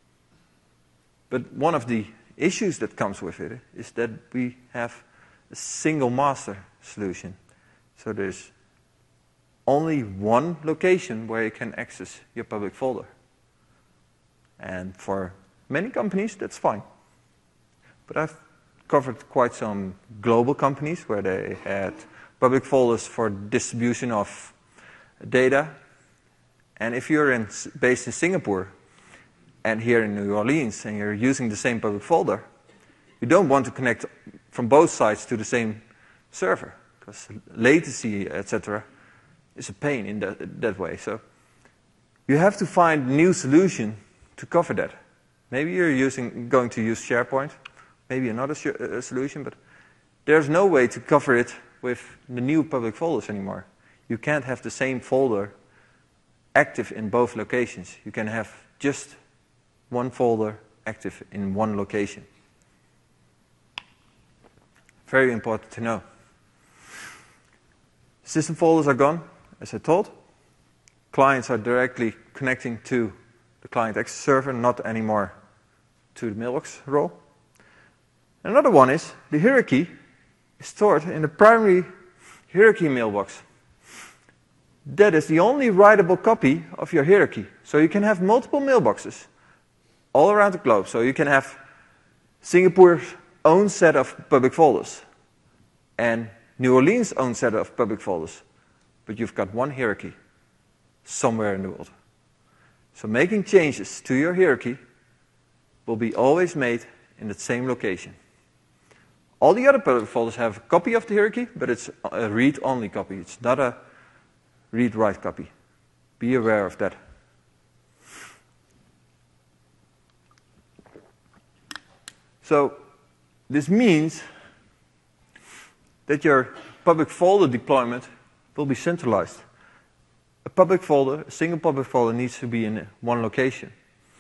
But one of the issues that comes with it is that we have a single master solution. So there's only one location where you can access your public folder. And for many companies, that's fine. But I've covered quite some global companies where they had public folders for distribution of data. And if you're based in Singapore and here in New Orleans and you're using the same public folder, you don't want to connect from both sides to the same server because latency, etc., is a pain in that way. So you have to find a new solution to cover that. Maybe you're going to use SharePoint, maybe another solution, but there's no way to cover it with the new public folders anymore. You can't have the same folder active in both locations. You can have just one folder active in one location. Very important to know. System folders are gone, as I told. Clients are directly connecting to the client access server, not anymore to the mailbox role. Another one is the hierarchy is stored in the primary hierarchy mailbox. That is the only writable copy of your hierarchy. So you can have multiple mailboxes all around the globe. So you can have Singapore's own set of public folders and New Orleans' own set of public folders. But you've got one hierarchy somewhere in the world. So making changes to your hierarchy will be always made in the same location. All the other public folders have a copy of the hierarchy, but it's a read-only copy. It's not a read-write copy. Be aware of that. So this means that your public folder deployment will be centralized. A public folder, a single public folder, needs to be in one location.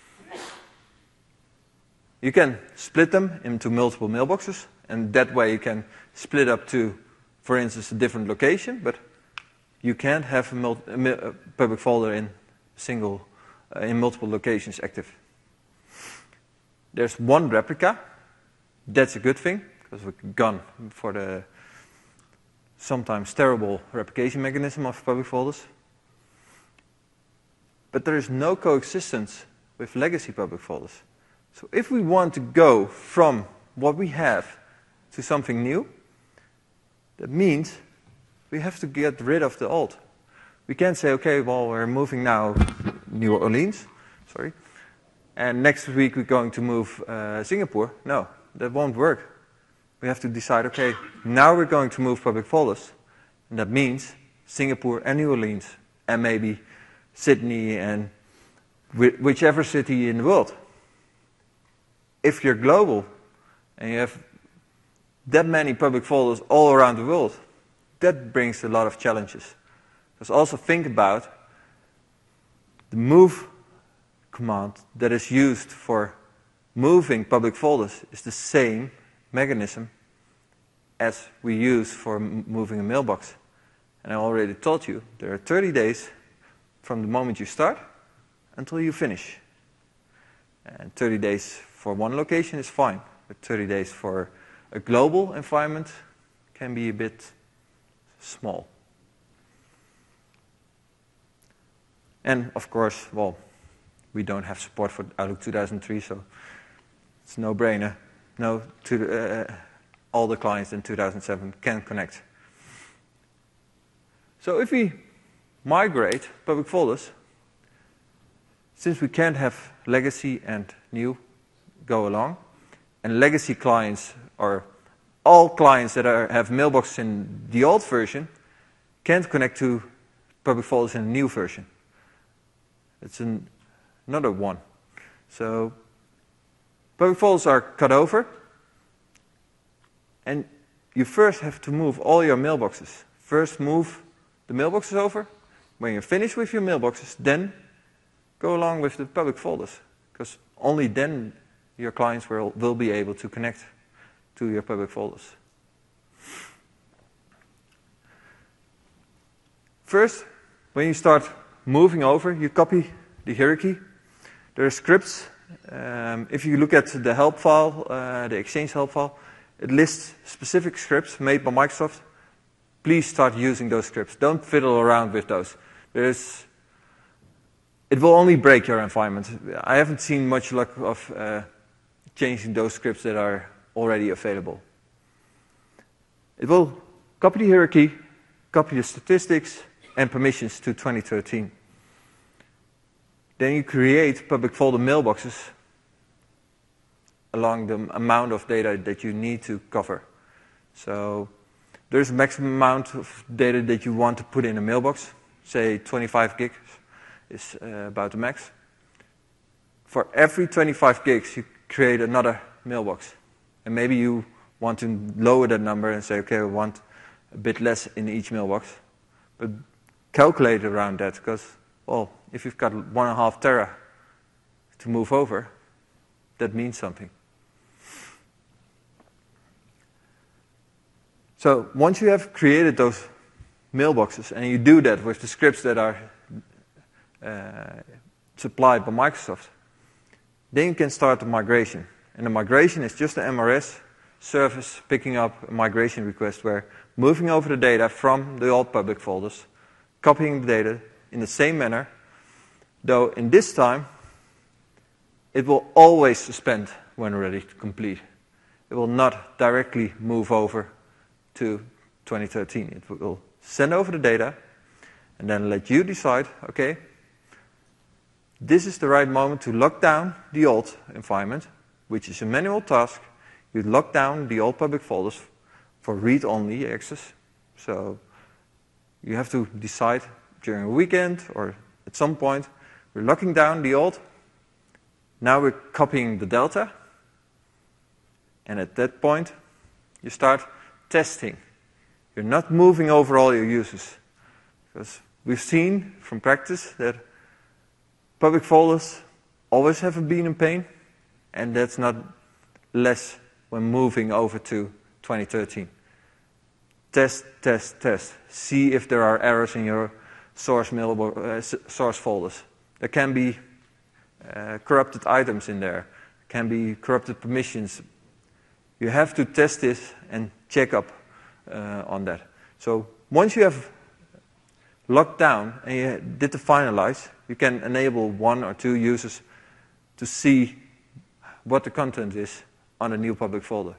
You can split them into multiple mailboxes, and that way you can split up to, for instance, a different location, but you can't have a public folder in multiple locations active. There's one replica. That's a good thing, because we've gone for the sometimes terrible replication mechanism of public folders. But there is no coexistence with legacy public folders. So if we want to go from what we have to something new, that means we have to get rid of the old. We can't say, okay, well, we're moving now New Orleans, and next week we're going to move Singapore. No, that won't work. We have to decide, okay, now we're going to move public folders, and that means Singapore and New Orleans, and maybe Sydney and whichever city in the world. If you're global and you have that many public folders all around the world, that brings a lot of challenges. Because also think about the move command that is used for moving public folders is the same mechanism as we use for moving a mailbox. And I already told you, there are 30 days from the moment you start until you finish. And 30 days for one location is fine, but 30 days for a global environment can be a bit small. And of course, well, we don't have support for Outlook 2003, so it's a no-brainer. No, all the clients in 2007 can connect. So if we migrate public folders, since we can't have legacy and new go along, and legacy clients, or all clients that have mailboxes in the old version, can't connect to public folders in the new version. It's another one. So public folders are cut over, and you first have to move all your mailboxes. First move the mailboxes over. When you're finished with your mailboxes, then go along with the public folders, because only then your clients will be able to connect to your public folders. First, when you start moving over, you copy the hierarchy. There are scripts. If you look at the help file, the Exchange help file, it lists specific scripts made by Microsoft. Please start using those scripts. Don't fiddle around with those. It will only break your environment. I haven't seen much luck of changing those scripts that are already available. It will copy the hierarchy, copy the statistics, and permissions to 2013. Then you create public folder mailboxes along the amount of data that you need to cover. So there's a maximum amount of data that you want to put in a mailbox. Say 25 gigs is about the max. For every 25 gigs, you create another mailbox. And maybe you want to lower that number and say, okay, I want a bit less in each mailbox. But calculate around that, because, well, if you've got 1.5 tera to move over, that means something. So once you have created those mailboxes, and you do that with the scripts that are supplied by Microsoft, then you can start the migration. And the migration is just the MRS service picking up a migration request where moving over the data from the old public folders, copying the data in the same manner, though in this time, it will always suspend when ready to complete. It will not directly move over to 2013. It will send over the data and then let you decide, okay, this is the right moment to lock down the old environment, which is a manual task. You lock down the old public folders for read-only access. So you have to decide during a weekend or at some point, we're locking down the old. Now we're copying the delta. And at that point, you start testing. You're not moving over all your users. Because we've seen from practice that public folders always have been in pain, and that's not less when moving over to 2013. Test, test, test. See if there are errors in your source folders. There can be corrupted items in there. Can be corrupted permissions. You have to test this and check up on that. So once you have locked down and you did the finalize, you can enable 1 or 2 users to see what the content is on a new public folder.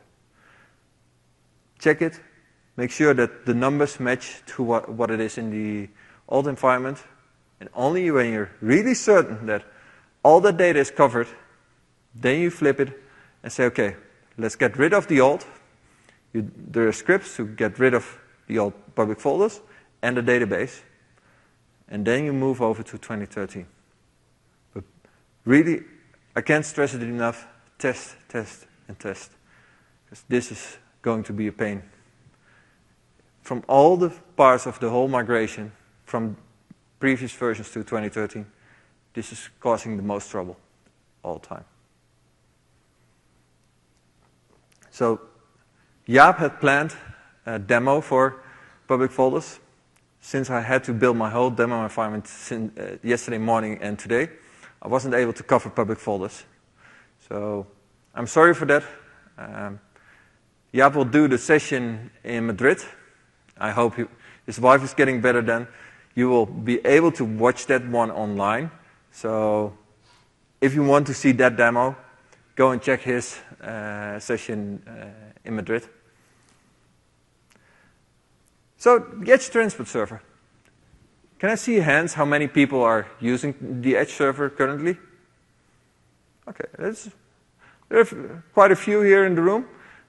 Check it. Make sure that the numbers match to what it is in the old environment. And only when you're really certain that all the data is covered, then you flip it and say, okay, let's get rid of the old. There are scripts to get rid of the old public folders and the database. And then you move over to 2013. But really, I can't stress it enough, test, test, and test. Because this is going to be a pain. From all the parts of the whole migration, from previous versions to 2013, this is causing the most trouble all the time. So Jaap had planned a demo for public folders. Since I had to build my whole demo environment yesterday morning and today, I wasn't able to cover public folders. So I'm sorry for that. Jaap will do the session in Madrid. I hope his wife is getting better then. You will be able to watch that one online. So if you want to see that demo, go and check his session in Madrid. So the Edge Transport Server. Can I see hands how many people are using the Edge server currently? Okay, there are quite a few here in the room.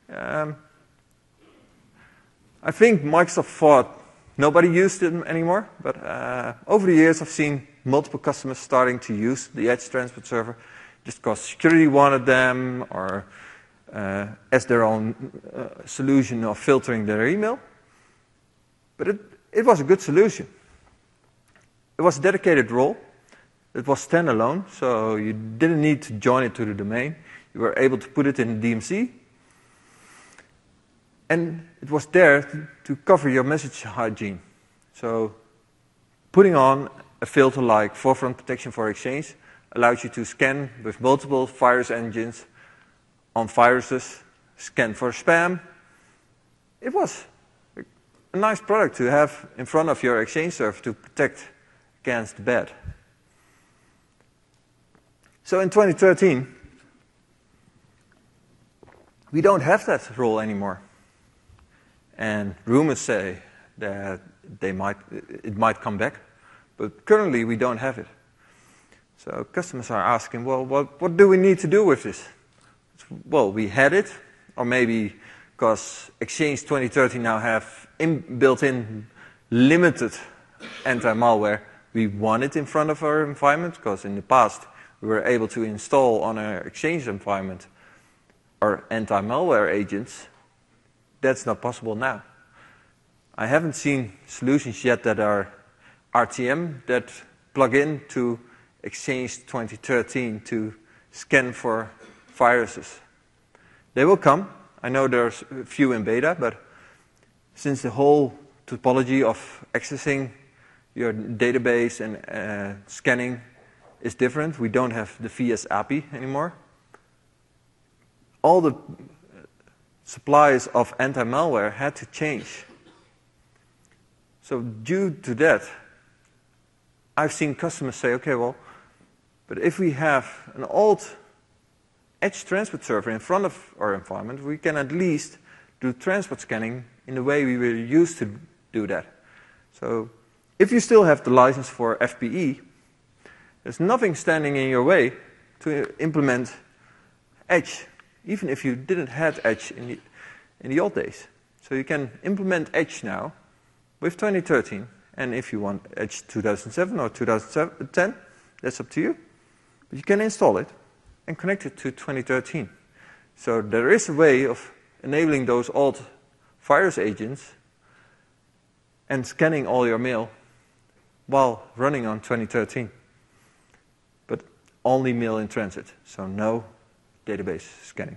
I think Microsoft thought nobody used it anymore, but over the years I've seen multiple customers starting to use the Edge Transport Server just because security wanted them or as their own solution of filtering their email. But it was a good solution. It was a dedicated role. It was standalone, so you didn't need to join it to the domain. You were able to put it in DMZ. And it was there to cover your message hygiene. So putting on a filter like Forefront Protection for Exchange allows you to scan with multiple virus engines on viruses, scan for spam. It was a nice product to have in front of your Exchange server to protect against the bad. So in 2013, we don't have that role anymore. And rumors say that it might come back, but currently we don't have it. So customers are asking, well, what do we need to do with this? Well, we had it, or maybe because Exchange 2013 now have built-in limited anti-malware, we want it in front of our environment, because in the past we were able to install on our Exchange environment our anti-malware agents. That's not possible now. I haven't seen solutions yet that are RTM that plug in to Exchange 2013 to scan for viruses. They will come. I know there's a few in beta, but since the whole topology of accessing your database and scanning is different, we don't have the VS API anymore. All the supplies of anti-malware had to change. So due to that, I've seen customers say, okay, well, but if we have an old Edge Transport Server in front of our environment, we can at least do transport scanning in the way we were used to do that. So if you still have the license for FPE, there's nothing standing in your way to implement Edge, even if you didn't have Edge in the old days. So you can implement Edge now with 2013, and if you want Edge 2007 or 2010, that's up to you. But you can install it and connect it to 2013. So there is a way of enabling those old virus agents and scanning all your mail while running on 2013. But only mail in transit, so no database scanning.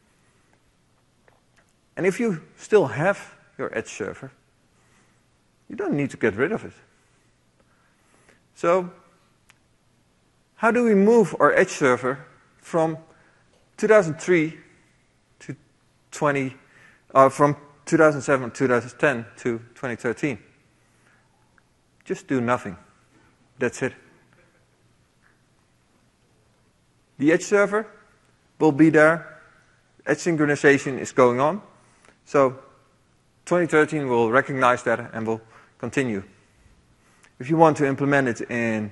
And if you still have your Edge server, you don't need to get rid of it. So how do we move our Edge server from 2003 to from 2007, 2010 to 2013? Just do nothing. That's it. The Edge server will be there. Edge synchronization is going on. So 2013 will recognize that and will continue. If you want to implement it in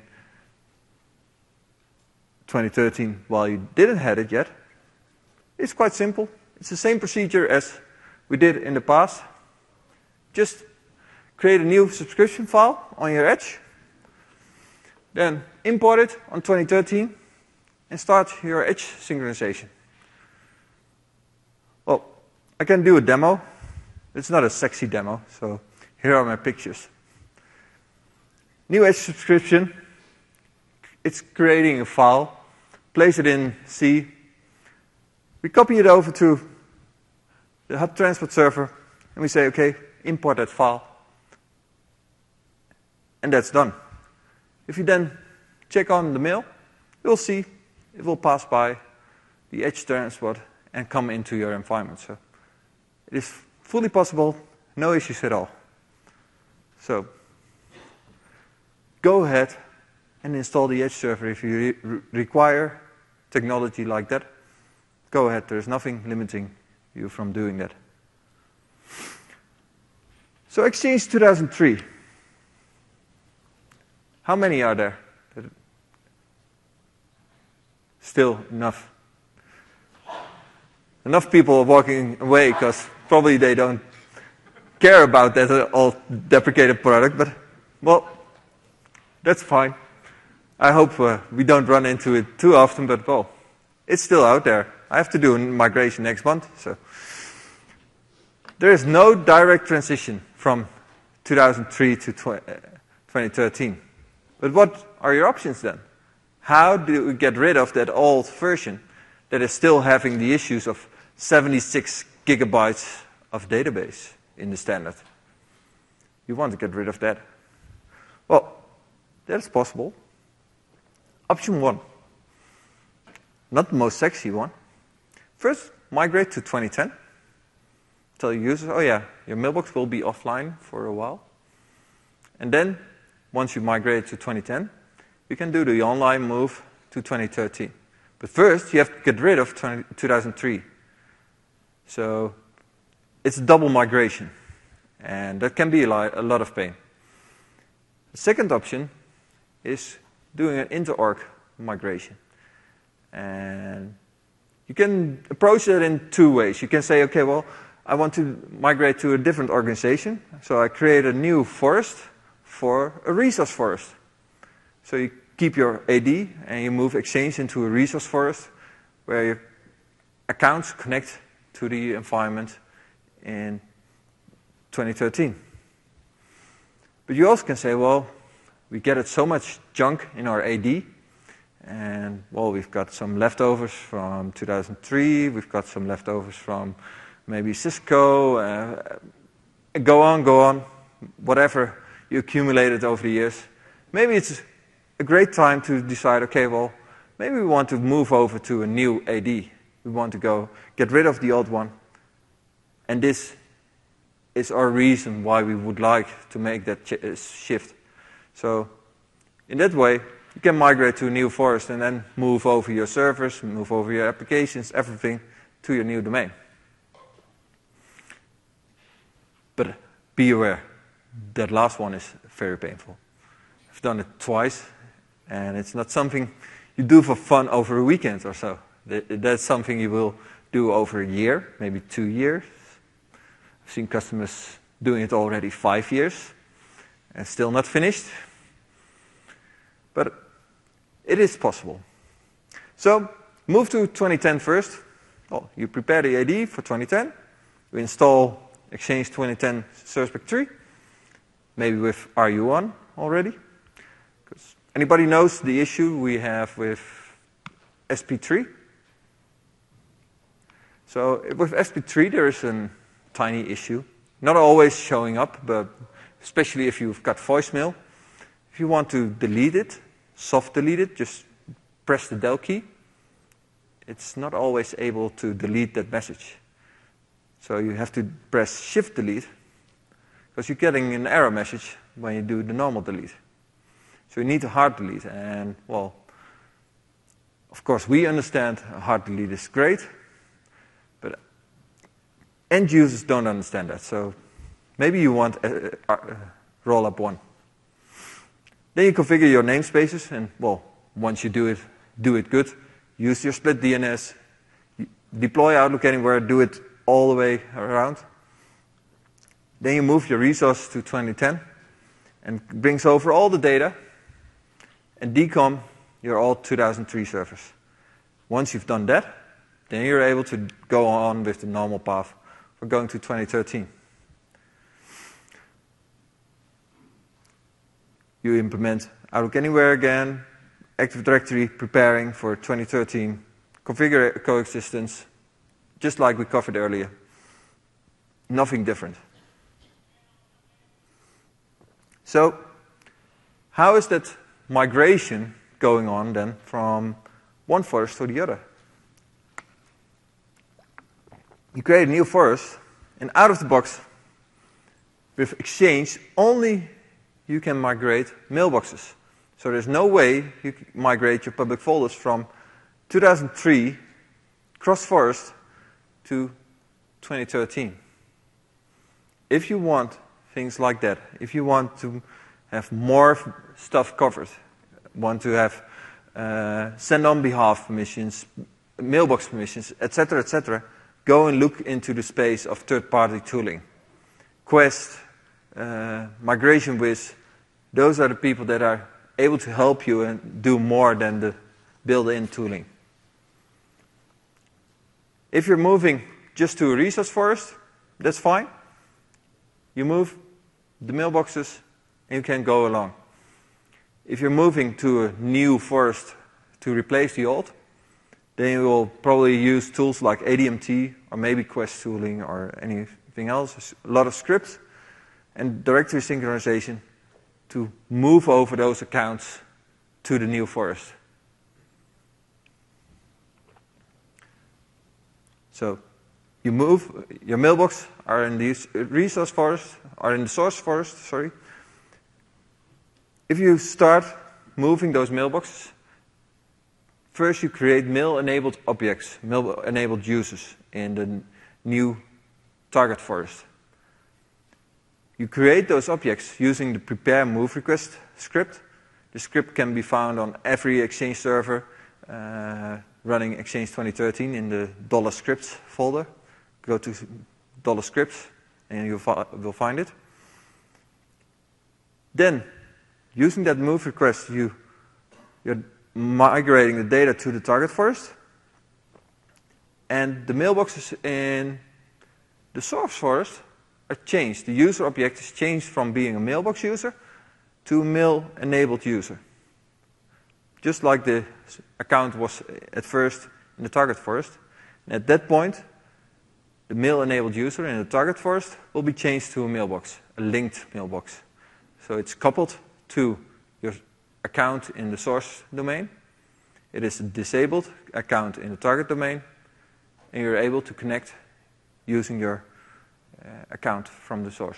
2013 while you didn't have it yet, it's quite simple. It's the same procedure as we did in the past. Just create a new subscription file on your Edge, then import it on 2013 and start your Edge synchronization. Well, I can do a demo. It's not a sexy demo, so here are my pictures. New Edge subscription. It's creating a file, place it in C. We copy it over to the Hub Transport server, and we say, okay, import that file. And that's done. If you then check on the mail, you'll see it will pass by the Edge Transport and come into your environment. So it is fully possible, no issues at all. So go ahead and install the Edge server if you require technology like that. Go ahead, there's nothing limiting you from doing that. So Exchange 2003. How many are there? Still enough. Enough people are walking away because probably they don't care about that old deprecated product, but, well, that's fine. I hope we don't run into it too often, but, well, it's still out there. I have to do a migration next month, so. There is no direct transition from 2003 to 2013. But what are your options then? How do we get rid of that old version that is still having the issues of 76 gigabytes of database in the standard? You want to get rid of that. Well, that's possible. Option 1. Not the most sexy one. First, migrate to 2010. Tell your users, oh yeah, your mailbox will be offline for a while. And then, once you migrate to 2010, you can do the online move to 2013. But first, you have to get rid of 2003. So it's a double migration. And that can be a lot of pain. The second option is doing an inter-org migration. And you can approach that in two ways. You can say, okay, well, I want to migrate to a different organization. So I create a new forest for a resource forest. So you keep your AD and you move Exchange into a resource forest where your accounts connect to the environment in 2013. But you also can say, well, we gathered so much junk in our AD, and, well, we've got some leftovers from 2003, we've got some leftovers from maybe Cisco, go on, whatever you accumulated over the years. Maybe it's a great time to decide, okay, well, maybe we want to move over to a new AD. We want to get rid of the old one. And this is our reason why we would like to make that shift. So in that way, you can migrate to a new forest and then move over your servers, move over your applications, everything to your new domain. But be aware, that last one is very painful. I've done it twice, and it's not something you do for fun over a weekend or so. That's something you will do over a year, maybe 2 years. I've seen customers doing it already 5 years, and still not finished. But it is possible. So move to 2010 first. Well, you prepare the AD for 2010. You install Exchange 2010 ServicePack 3, maybe with RU1 already. Because anybody knows the issue we have with SP3? So with SP3 there is a tiny issue. Not always showing up, but especially if you've got voicemail. If you want to delete it, soft delete it, just press the del key. It's not always able to delete that message. So you have to press shift delete, because you're getting an error message when you do the normal delete. So you need to hard delete, and, well, Of course, we understand hard delete is great, but end users don't understand that. So maybe you want rollup 1. Then you configure your namespaces, and well, once you do it good. Use your split DNS, deploy Outlook Anywhere, do it all the way around. Then you move your resource to 2010 and brings over all the data and decom your old 2003 servers. Once you've done that, then you're able to go on with the normal path for going to 2013. You implement Outlook Anywhere again, Active Directory preparing for 2013, configure coexistence, just like we covered earlier. Nothing different. So, how is that migration going on then from one forest to the other? You create a new forest, and out of the box, with Exchange, only you can migrate mailboxes. So there's no way you can migrate your public folders from 2003 cross-forest to 2013. If you want things like that, if you want to have more stuff covered, want to have send on behalf permissions, mailbox permissions, etc., go and look into the space of third-party tooling. Quest, MigrationWiz, those are the people that are able to help you and do more than the built-in tooling. If you're moving just to a resource forest, that's fine. You move the mailboxes and you can go along. If you're moving to a new forest to replace the old, then you will probably use tools like ADMT or maybe Quest tooling or anything else, a lot of scripts and directory synchronization to move over those accounts to the new forest. So you move, your mailbox are in the resource forest, are in the source forest, sorry. If you start moving those mailboxes, first you create mail-enabled objects, mail-enabled users in the new target forest. You create those objects using the prepare move request script. The script can be found on every Exchange server running Exchange 2013 in the $scripts folder. Go to $scripts and you'll find it. Then, using that move request, you're migrating the data to the target forest. And the mailboxes in the source forest are changed. The user object is changed from being a mailbox user to a mail-enabled user. Just like the account was at first in the target forest. And at that point, the mail-enabled user in the target forest will be changed to a mailbox, a linked mailbox. So it's coupled to your account in the source domain. It is a disabled account in the target domain, and you're able to connect using your account from the source.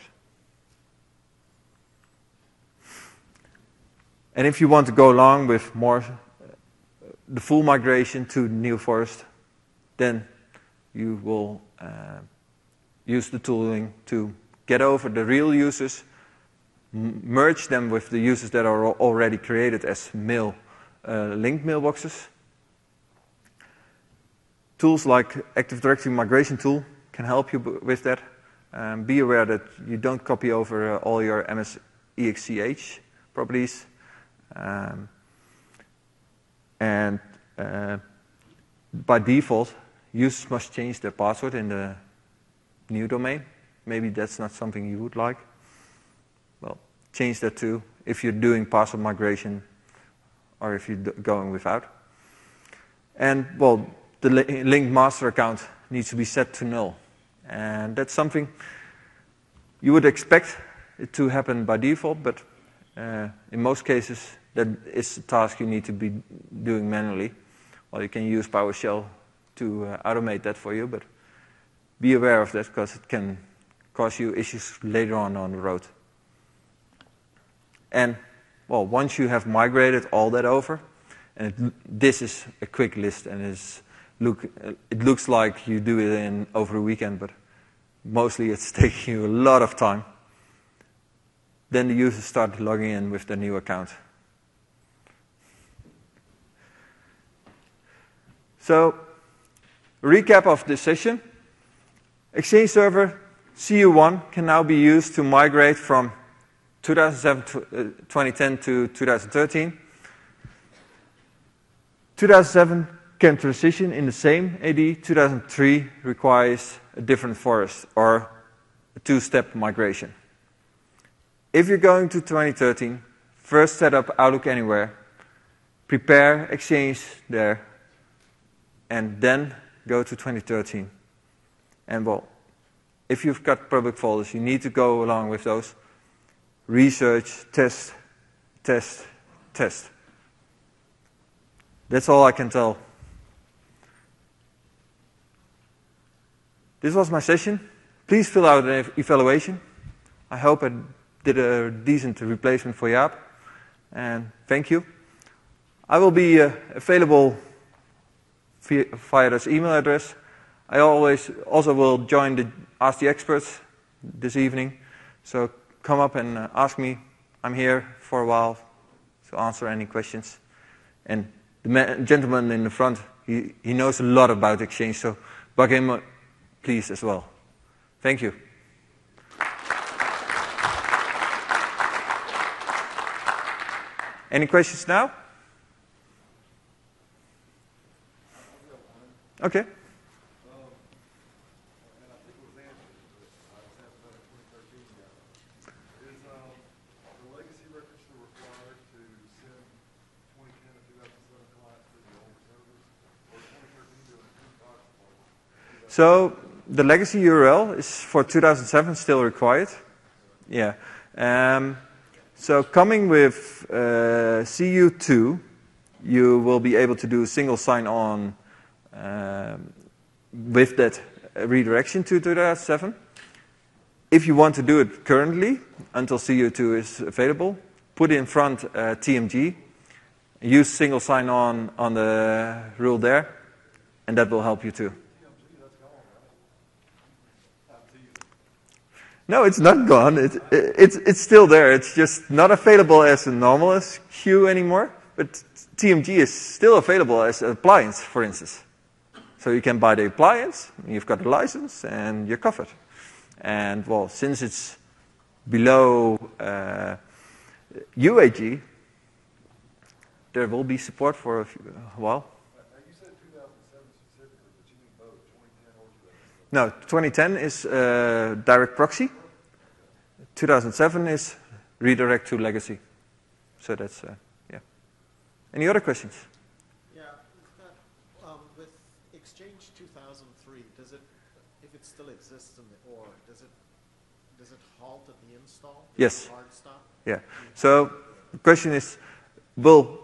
And if you want to go along with more the full migration to the new forest, then you will use the tooling to get over the real users, merge them with the users that are already created as linked mailboxes. Tools like Active Directory Migration Tool can help you with that. Be aware that you don't copy over all your MS-EXCH properties. And by default, users must change their password in the new domain. Maybe that's not something you would like. Well, change that too if you're doing password migration or if you're going without. And, well, the linked master account needs to be set to null. And that's something you would expect it to happen by default, but in most cases, that is a task you need to be doing manually. Well, you can use PowerShell to automate that for you, but be aware of that because it can cause you issues later on the road. And, well, once you have migrated all that over, And this is a quick list, and it looks like you do it over a weekend, but mostly it's taking you a lot of time. Then the users start logging in with their new account. So, recap of this session. Exchange Server CU1 can now be used to migrate from 2010 to 2013. 2007 can transition in the same AD. 2003 requires a different forest or a two-step migration. If you're going to 2013, first set up Outlook Anywhere, prepare Exchange there, and then go to 2013. And well, if you've got public folders, you need to go along with those. Research, test, test, test. That's all I can tell. This was my session. Please fill out an evaluation. I hope I did a decent replacement for Jaap. And thank you. I will be available via this email address. I also will join the Ask the Experts this evening. So come up and ask me. I'm here for a while to answer any questions. And the gentleman in the front, he knows a lot about Exchange, so bug him, please, as well. Thank you. Any questions now? Okay. So the legacy URL is for 2007 still required. Yeah. So coming with CU2, you will be able to do single sign-on with that redirection to 2007. If you want to do it currently, until CU2 is available, put in front TMG, use single sign-on the rule there, and that will help you too. No, it's not gone. It's still there. It's just not available as a normal queue anymore. But TMG is still available as an appliance, for instance. So you can buy the appliance, you've got the license, and you're covered. And well, since it's below UAG, there will be support for a while. You said 2007 specifically, but you mean both 2010 or 2007? No, 2010 is direct proxy. 2007 is redirect to legacy. So that's, yeah. Any other questions? Yeah, with Exchange 2003, does it, if it still exists in the org, does it halt at the install? Yes. Hard stop? Yeah. So the question is, will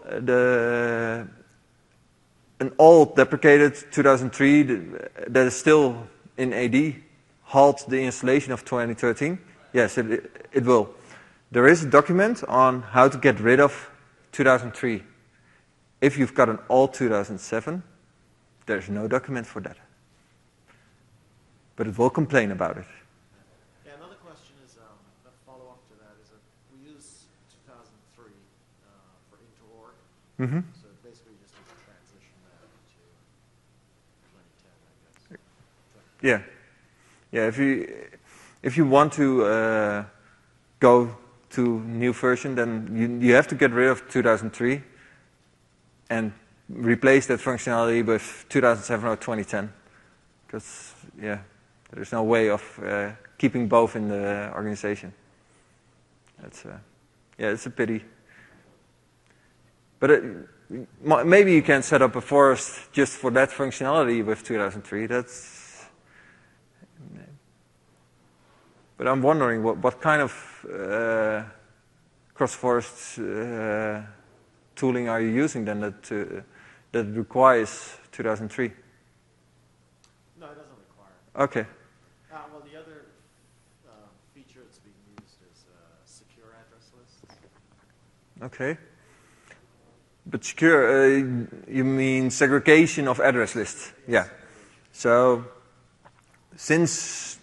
an old deprecated 2003 that is still in AD halt the installation of 2013? Yes, it will. There is a document on how to get rid of 2003. If you've got an old 2007, there's no document for that. But it will complain about it. Yeah, another question is, a follow-up to that is that we use 2003 for into-org. Mm-hmm. So basically just to transition that to 2010, I guess. Yeah. Yeah, if you want to go to new version, then you have to get rid of 2003 and replace that functionality with 2007 or 2010. Because, yeah, there's no way of keeping both in the organization. That's, yeah, it's a pity. But maybe you can set up a forest just for that functionality with 2003. But I'm wondering what kind of cross-forest tooling are you using then that requires 2003? No, it doesn't require it. Okay. Well, the other feature that's being used is secure address lists. Okay. But secure, you mean segregation of address lists? Yeah. So since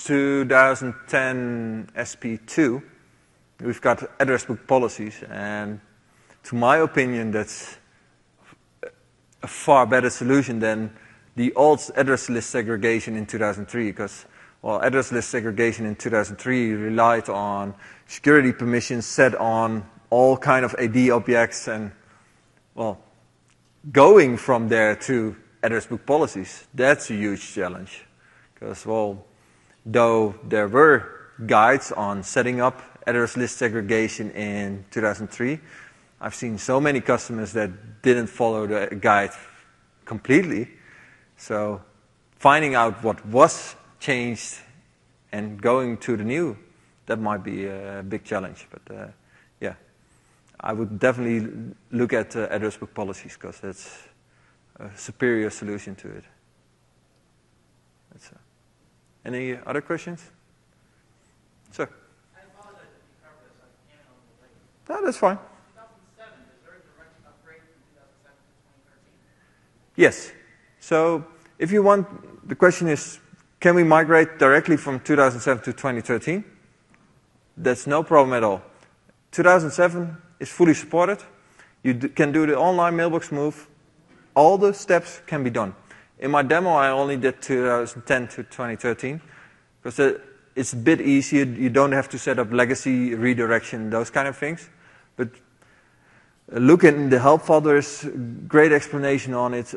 2010 SP2, we've got address book policies, and to my opinion, that's a far better solution than the old address list segregation in 2003, because, well, address list segregation in 2003 relied on security permissions set on all kind of AD objects, and, well, going from there to address book policies, that's a huge challenge. Because, well, though there were guides on setting up address list segregation in 2003, I've seen so many customers that didn't follow the guide completely. So finding out what was changed and going to the new, that might be a big challenge. But yeah, I would definitely look at address book policies, because that's a superior solution to it. That's, any other questions? Sir? I apologize if you covered this. I came in a little late. No, that's fine. 2007, is there a direct upgrade from 2007 to 2013? Yes. So if you want, the question is, can we migrate directly from 2007 to 2013? That's no problem at all. 2007 is fully supported. You can do the online mailbox move. All the steps can be done. In my demo, I only did 2010 to 2013, because it's a bit easier. You don't have to set up legacy, redirection, those kind of things. But look in the help folder, there's great explanation on it.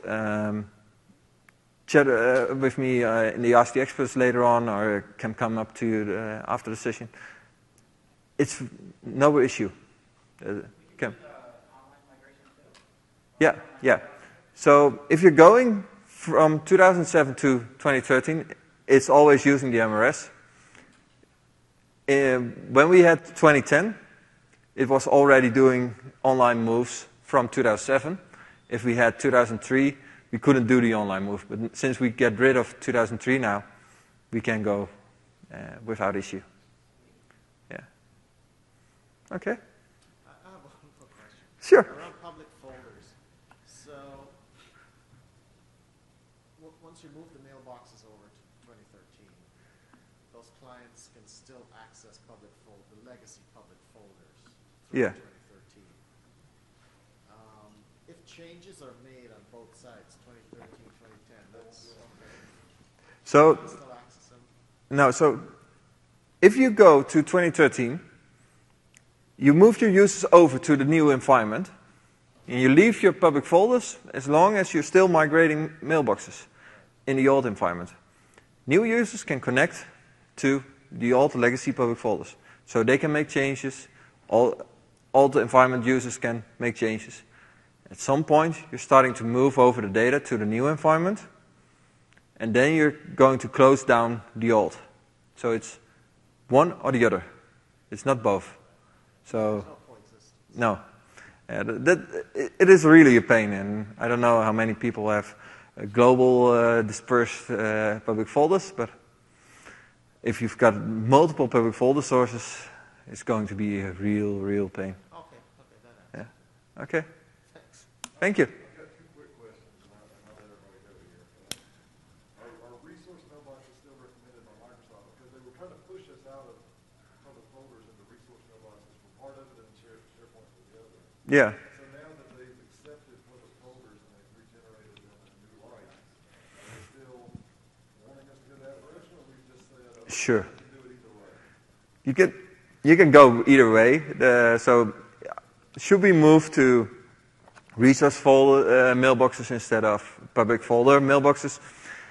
Chat with me in the Ask the Experts later on, or can come up to you after the session. It's no issue. Can. Yeah. So if you're going from 2007 to 2013, it's always using the MRS. When we had 2010, it was already doing online moves from 2007. If we had 2003, we couldn't do the online move. But since we get rid of 2003 now, we can go without issue. Yeah. Okay. I have one more question. Sure. Around public folders. So, once you move the mailboxes over to 2013, those clients can still access the legacy public folders through Yeah. 2013. If changes are made on both sides, 2013, 2010, that's So, you can still access them. no, so if you go to 2013, you move your users over to the new environment, and you leave your public folders as long as you're still migrating mailboxes in the old environment. New users can connect to the old legacy public folders. So they can make changes. All the environment users can make changes. At some point, you're starting to move over the data to the new environment, and then you're going to close down the old. So it's one or the other. It's not both. So There's no coexistence. no. It is really a pain, and I don't know how many people have global dispersed public folders, but if you've got multiple public folder sources, it's going to be a real pain. Okay, that answers. Yeah. Okay. Thanks. Thank you. I've got two quick questions, and I'll let everybody go here. Are resource mailboxes still recommended by Microsoft? Because they were trying to push us out of public folders into resource mailboxes for part of it and SharePoint for the other. Yeah. So now that they've accepted public folders and they've regenerated them in a new light, are they still wanting us to go that direction, or we just said, okay, Sure. we can do it either way? You can go either way. So should we move to resource folder mailboxes instead of public folder mailboxes?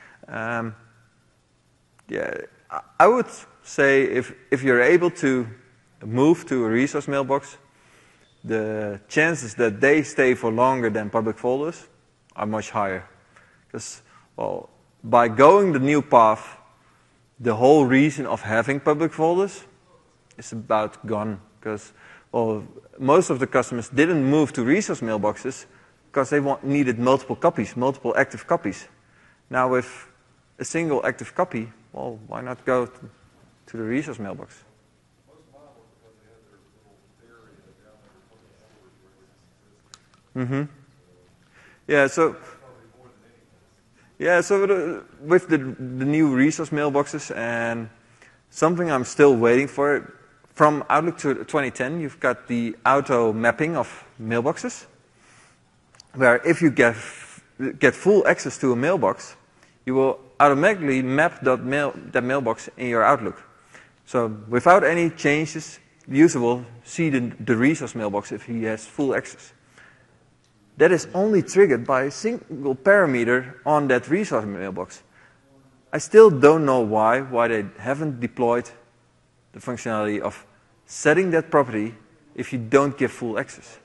Yeah, I would say if you're able to move to a resource mailbox, the chances that they stay for longer than public folders are much higher. Because, well, by going the new path, the whole reason of having public folders is about gone. Because, well, most of the customers didn't move to resource mailboxes because they needed multiple copies, multiple active copies. Now with a single active copy, well, why not go to the resource mailbox? Most of mine was because they had their little area down there with public folders where it was existing. Mm-hmm. Yeah, so with the new resource mailboxes, and something I'm still waiting for, from Outlook to 2010, you've got the auto mapping of mailboxes, where if you get full access to a mailbox, you will automatically map that mailbox in your Outlook. So without any changes, the user will see the resource mailbox if he has full access. That is only triggered by a single parameter on that resource mailbox. I still don't know why they haven't deployed the functionality of setting that property if you don't give full access.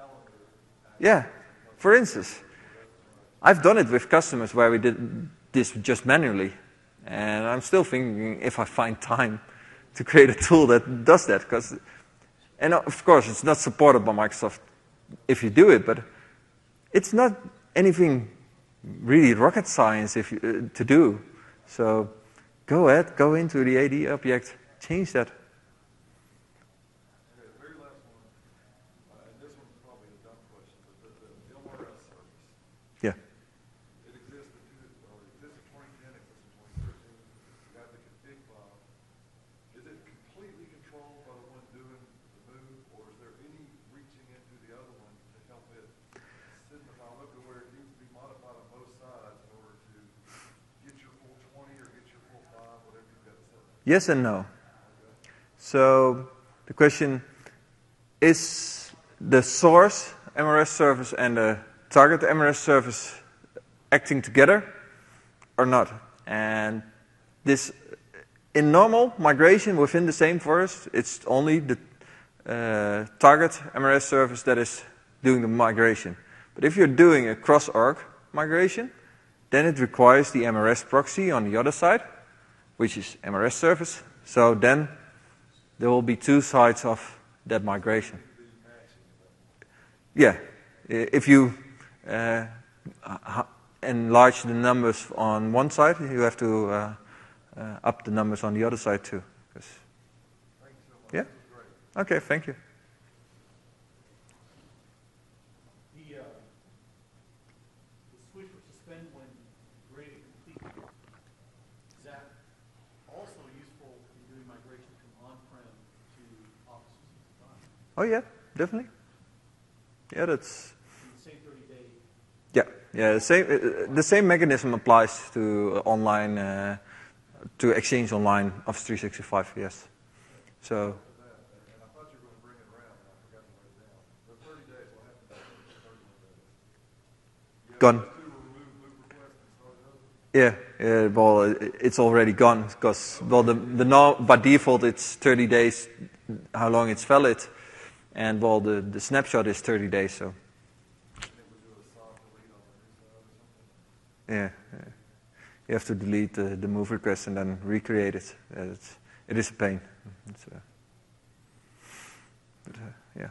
Yeah, for instance, I've done it with customers where we did this just manually, and I'm still thinking if I find time to create a tool that does that. And of course, it's not supported by Microsoft if you do it, but it's not anything really rocket science to do. So go ahead, go into the AD object, change that. Okay, the very last one, and this one's probably a dumb question, but the MRS service. Yeah. It exists in 2010, exists in 2013. You got the config file. Is it completely controlled by the one doing the move, or is there any reaching into the other one to help it sit in the file up to where it needs to be modified on both sides in order to get your full 20 or get your full 5, whatever you've got set? Yes and no. So the question is the source MRS service and the target MRS service acting together or not? And this, in normal migration within the same forest, it's only the target MRS service that is doing the migration. But if you're doing a cross-org migration, then it requires the MRS proxy on the other side, which is MRS service. So then there will be two sides of that migration. Yeah, if you enlarge the numbers on one side, you have to up the numbers on the other side too. Yeah? Okay, thank you. The switch or suspend when graded complete, is that also useful in doing migration from on-prem to Office 365? Oh yeah, definitely. Yeah, that's... The same 30-day... Yeah, the same mechanism applies to online, to Exchange Online Office 365, yes. So... And I thought you were going to bring it around, and I forgot to write it down. The 30 days, what happens after 31 days? Gone. To remove move request and start it over? Yeah, well, it's already gone because, well, by default it's 30 days, how long it's valid, and well, the snapshot is 30 days. So. Yeah, you have to delete the move request and then recreate it. It is a pain. Yeah.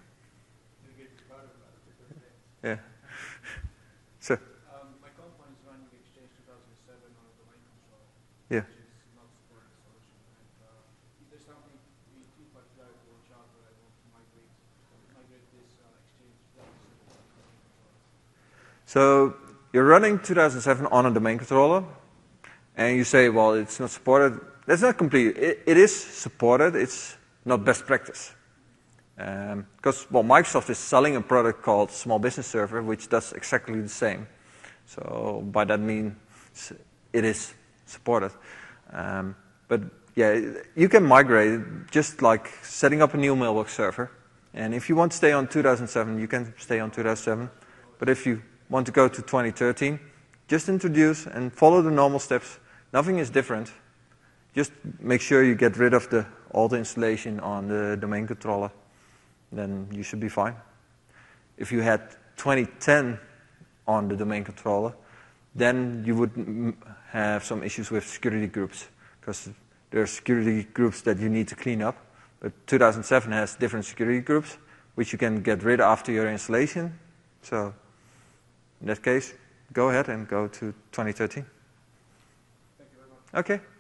Yeah. So. My company is running Exchange 2007 on a domain controller, Yeah. which is not supported solution. And is there something in particular to watch out that I want to migrate this Exchange 2007 domain controller? So you're running 2007 on a domain controller, and you say, well, it's not supported. That's not complete. It is supported. It's not best practice. Because, well, Microsoft is selling a product called Small Business Server, which does exactly the same. So by that means, it is supported. But yeah, you can migrate just like setting up a new mailbox server. And if you want to stay on 2007, you can stay on 2007. But if you want to go to 2013, just introduce and follow the normal steps. Nothing is different. Just make sure you get rid of the old installation on the domain controller. Then you should be fine. If you had 2010 on the domain controller, then you would have some issues with security groups, because there are security groups that you need to clean up. But 2007 has different security groups, which you can get rid of after your installation. So in that case, go ahead and go to 2013. Thank you very much. Okay.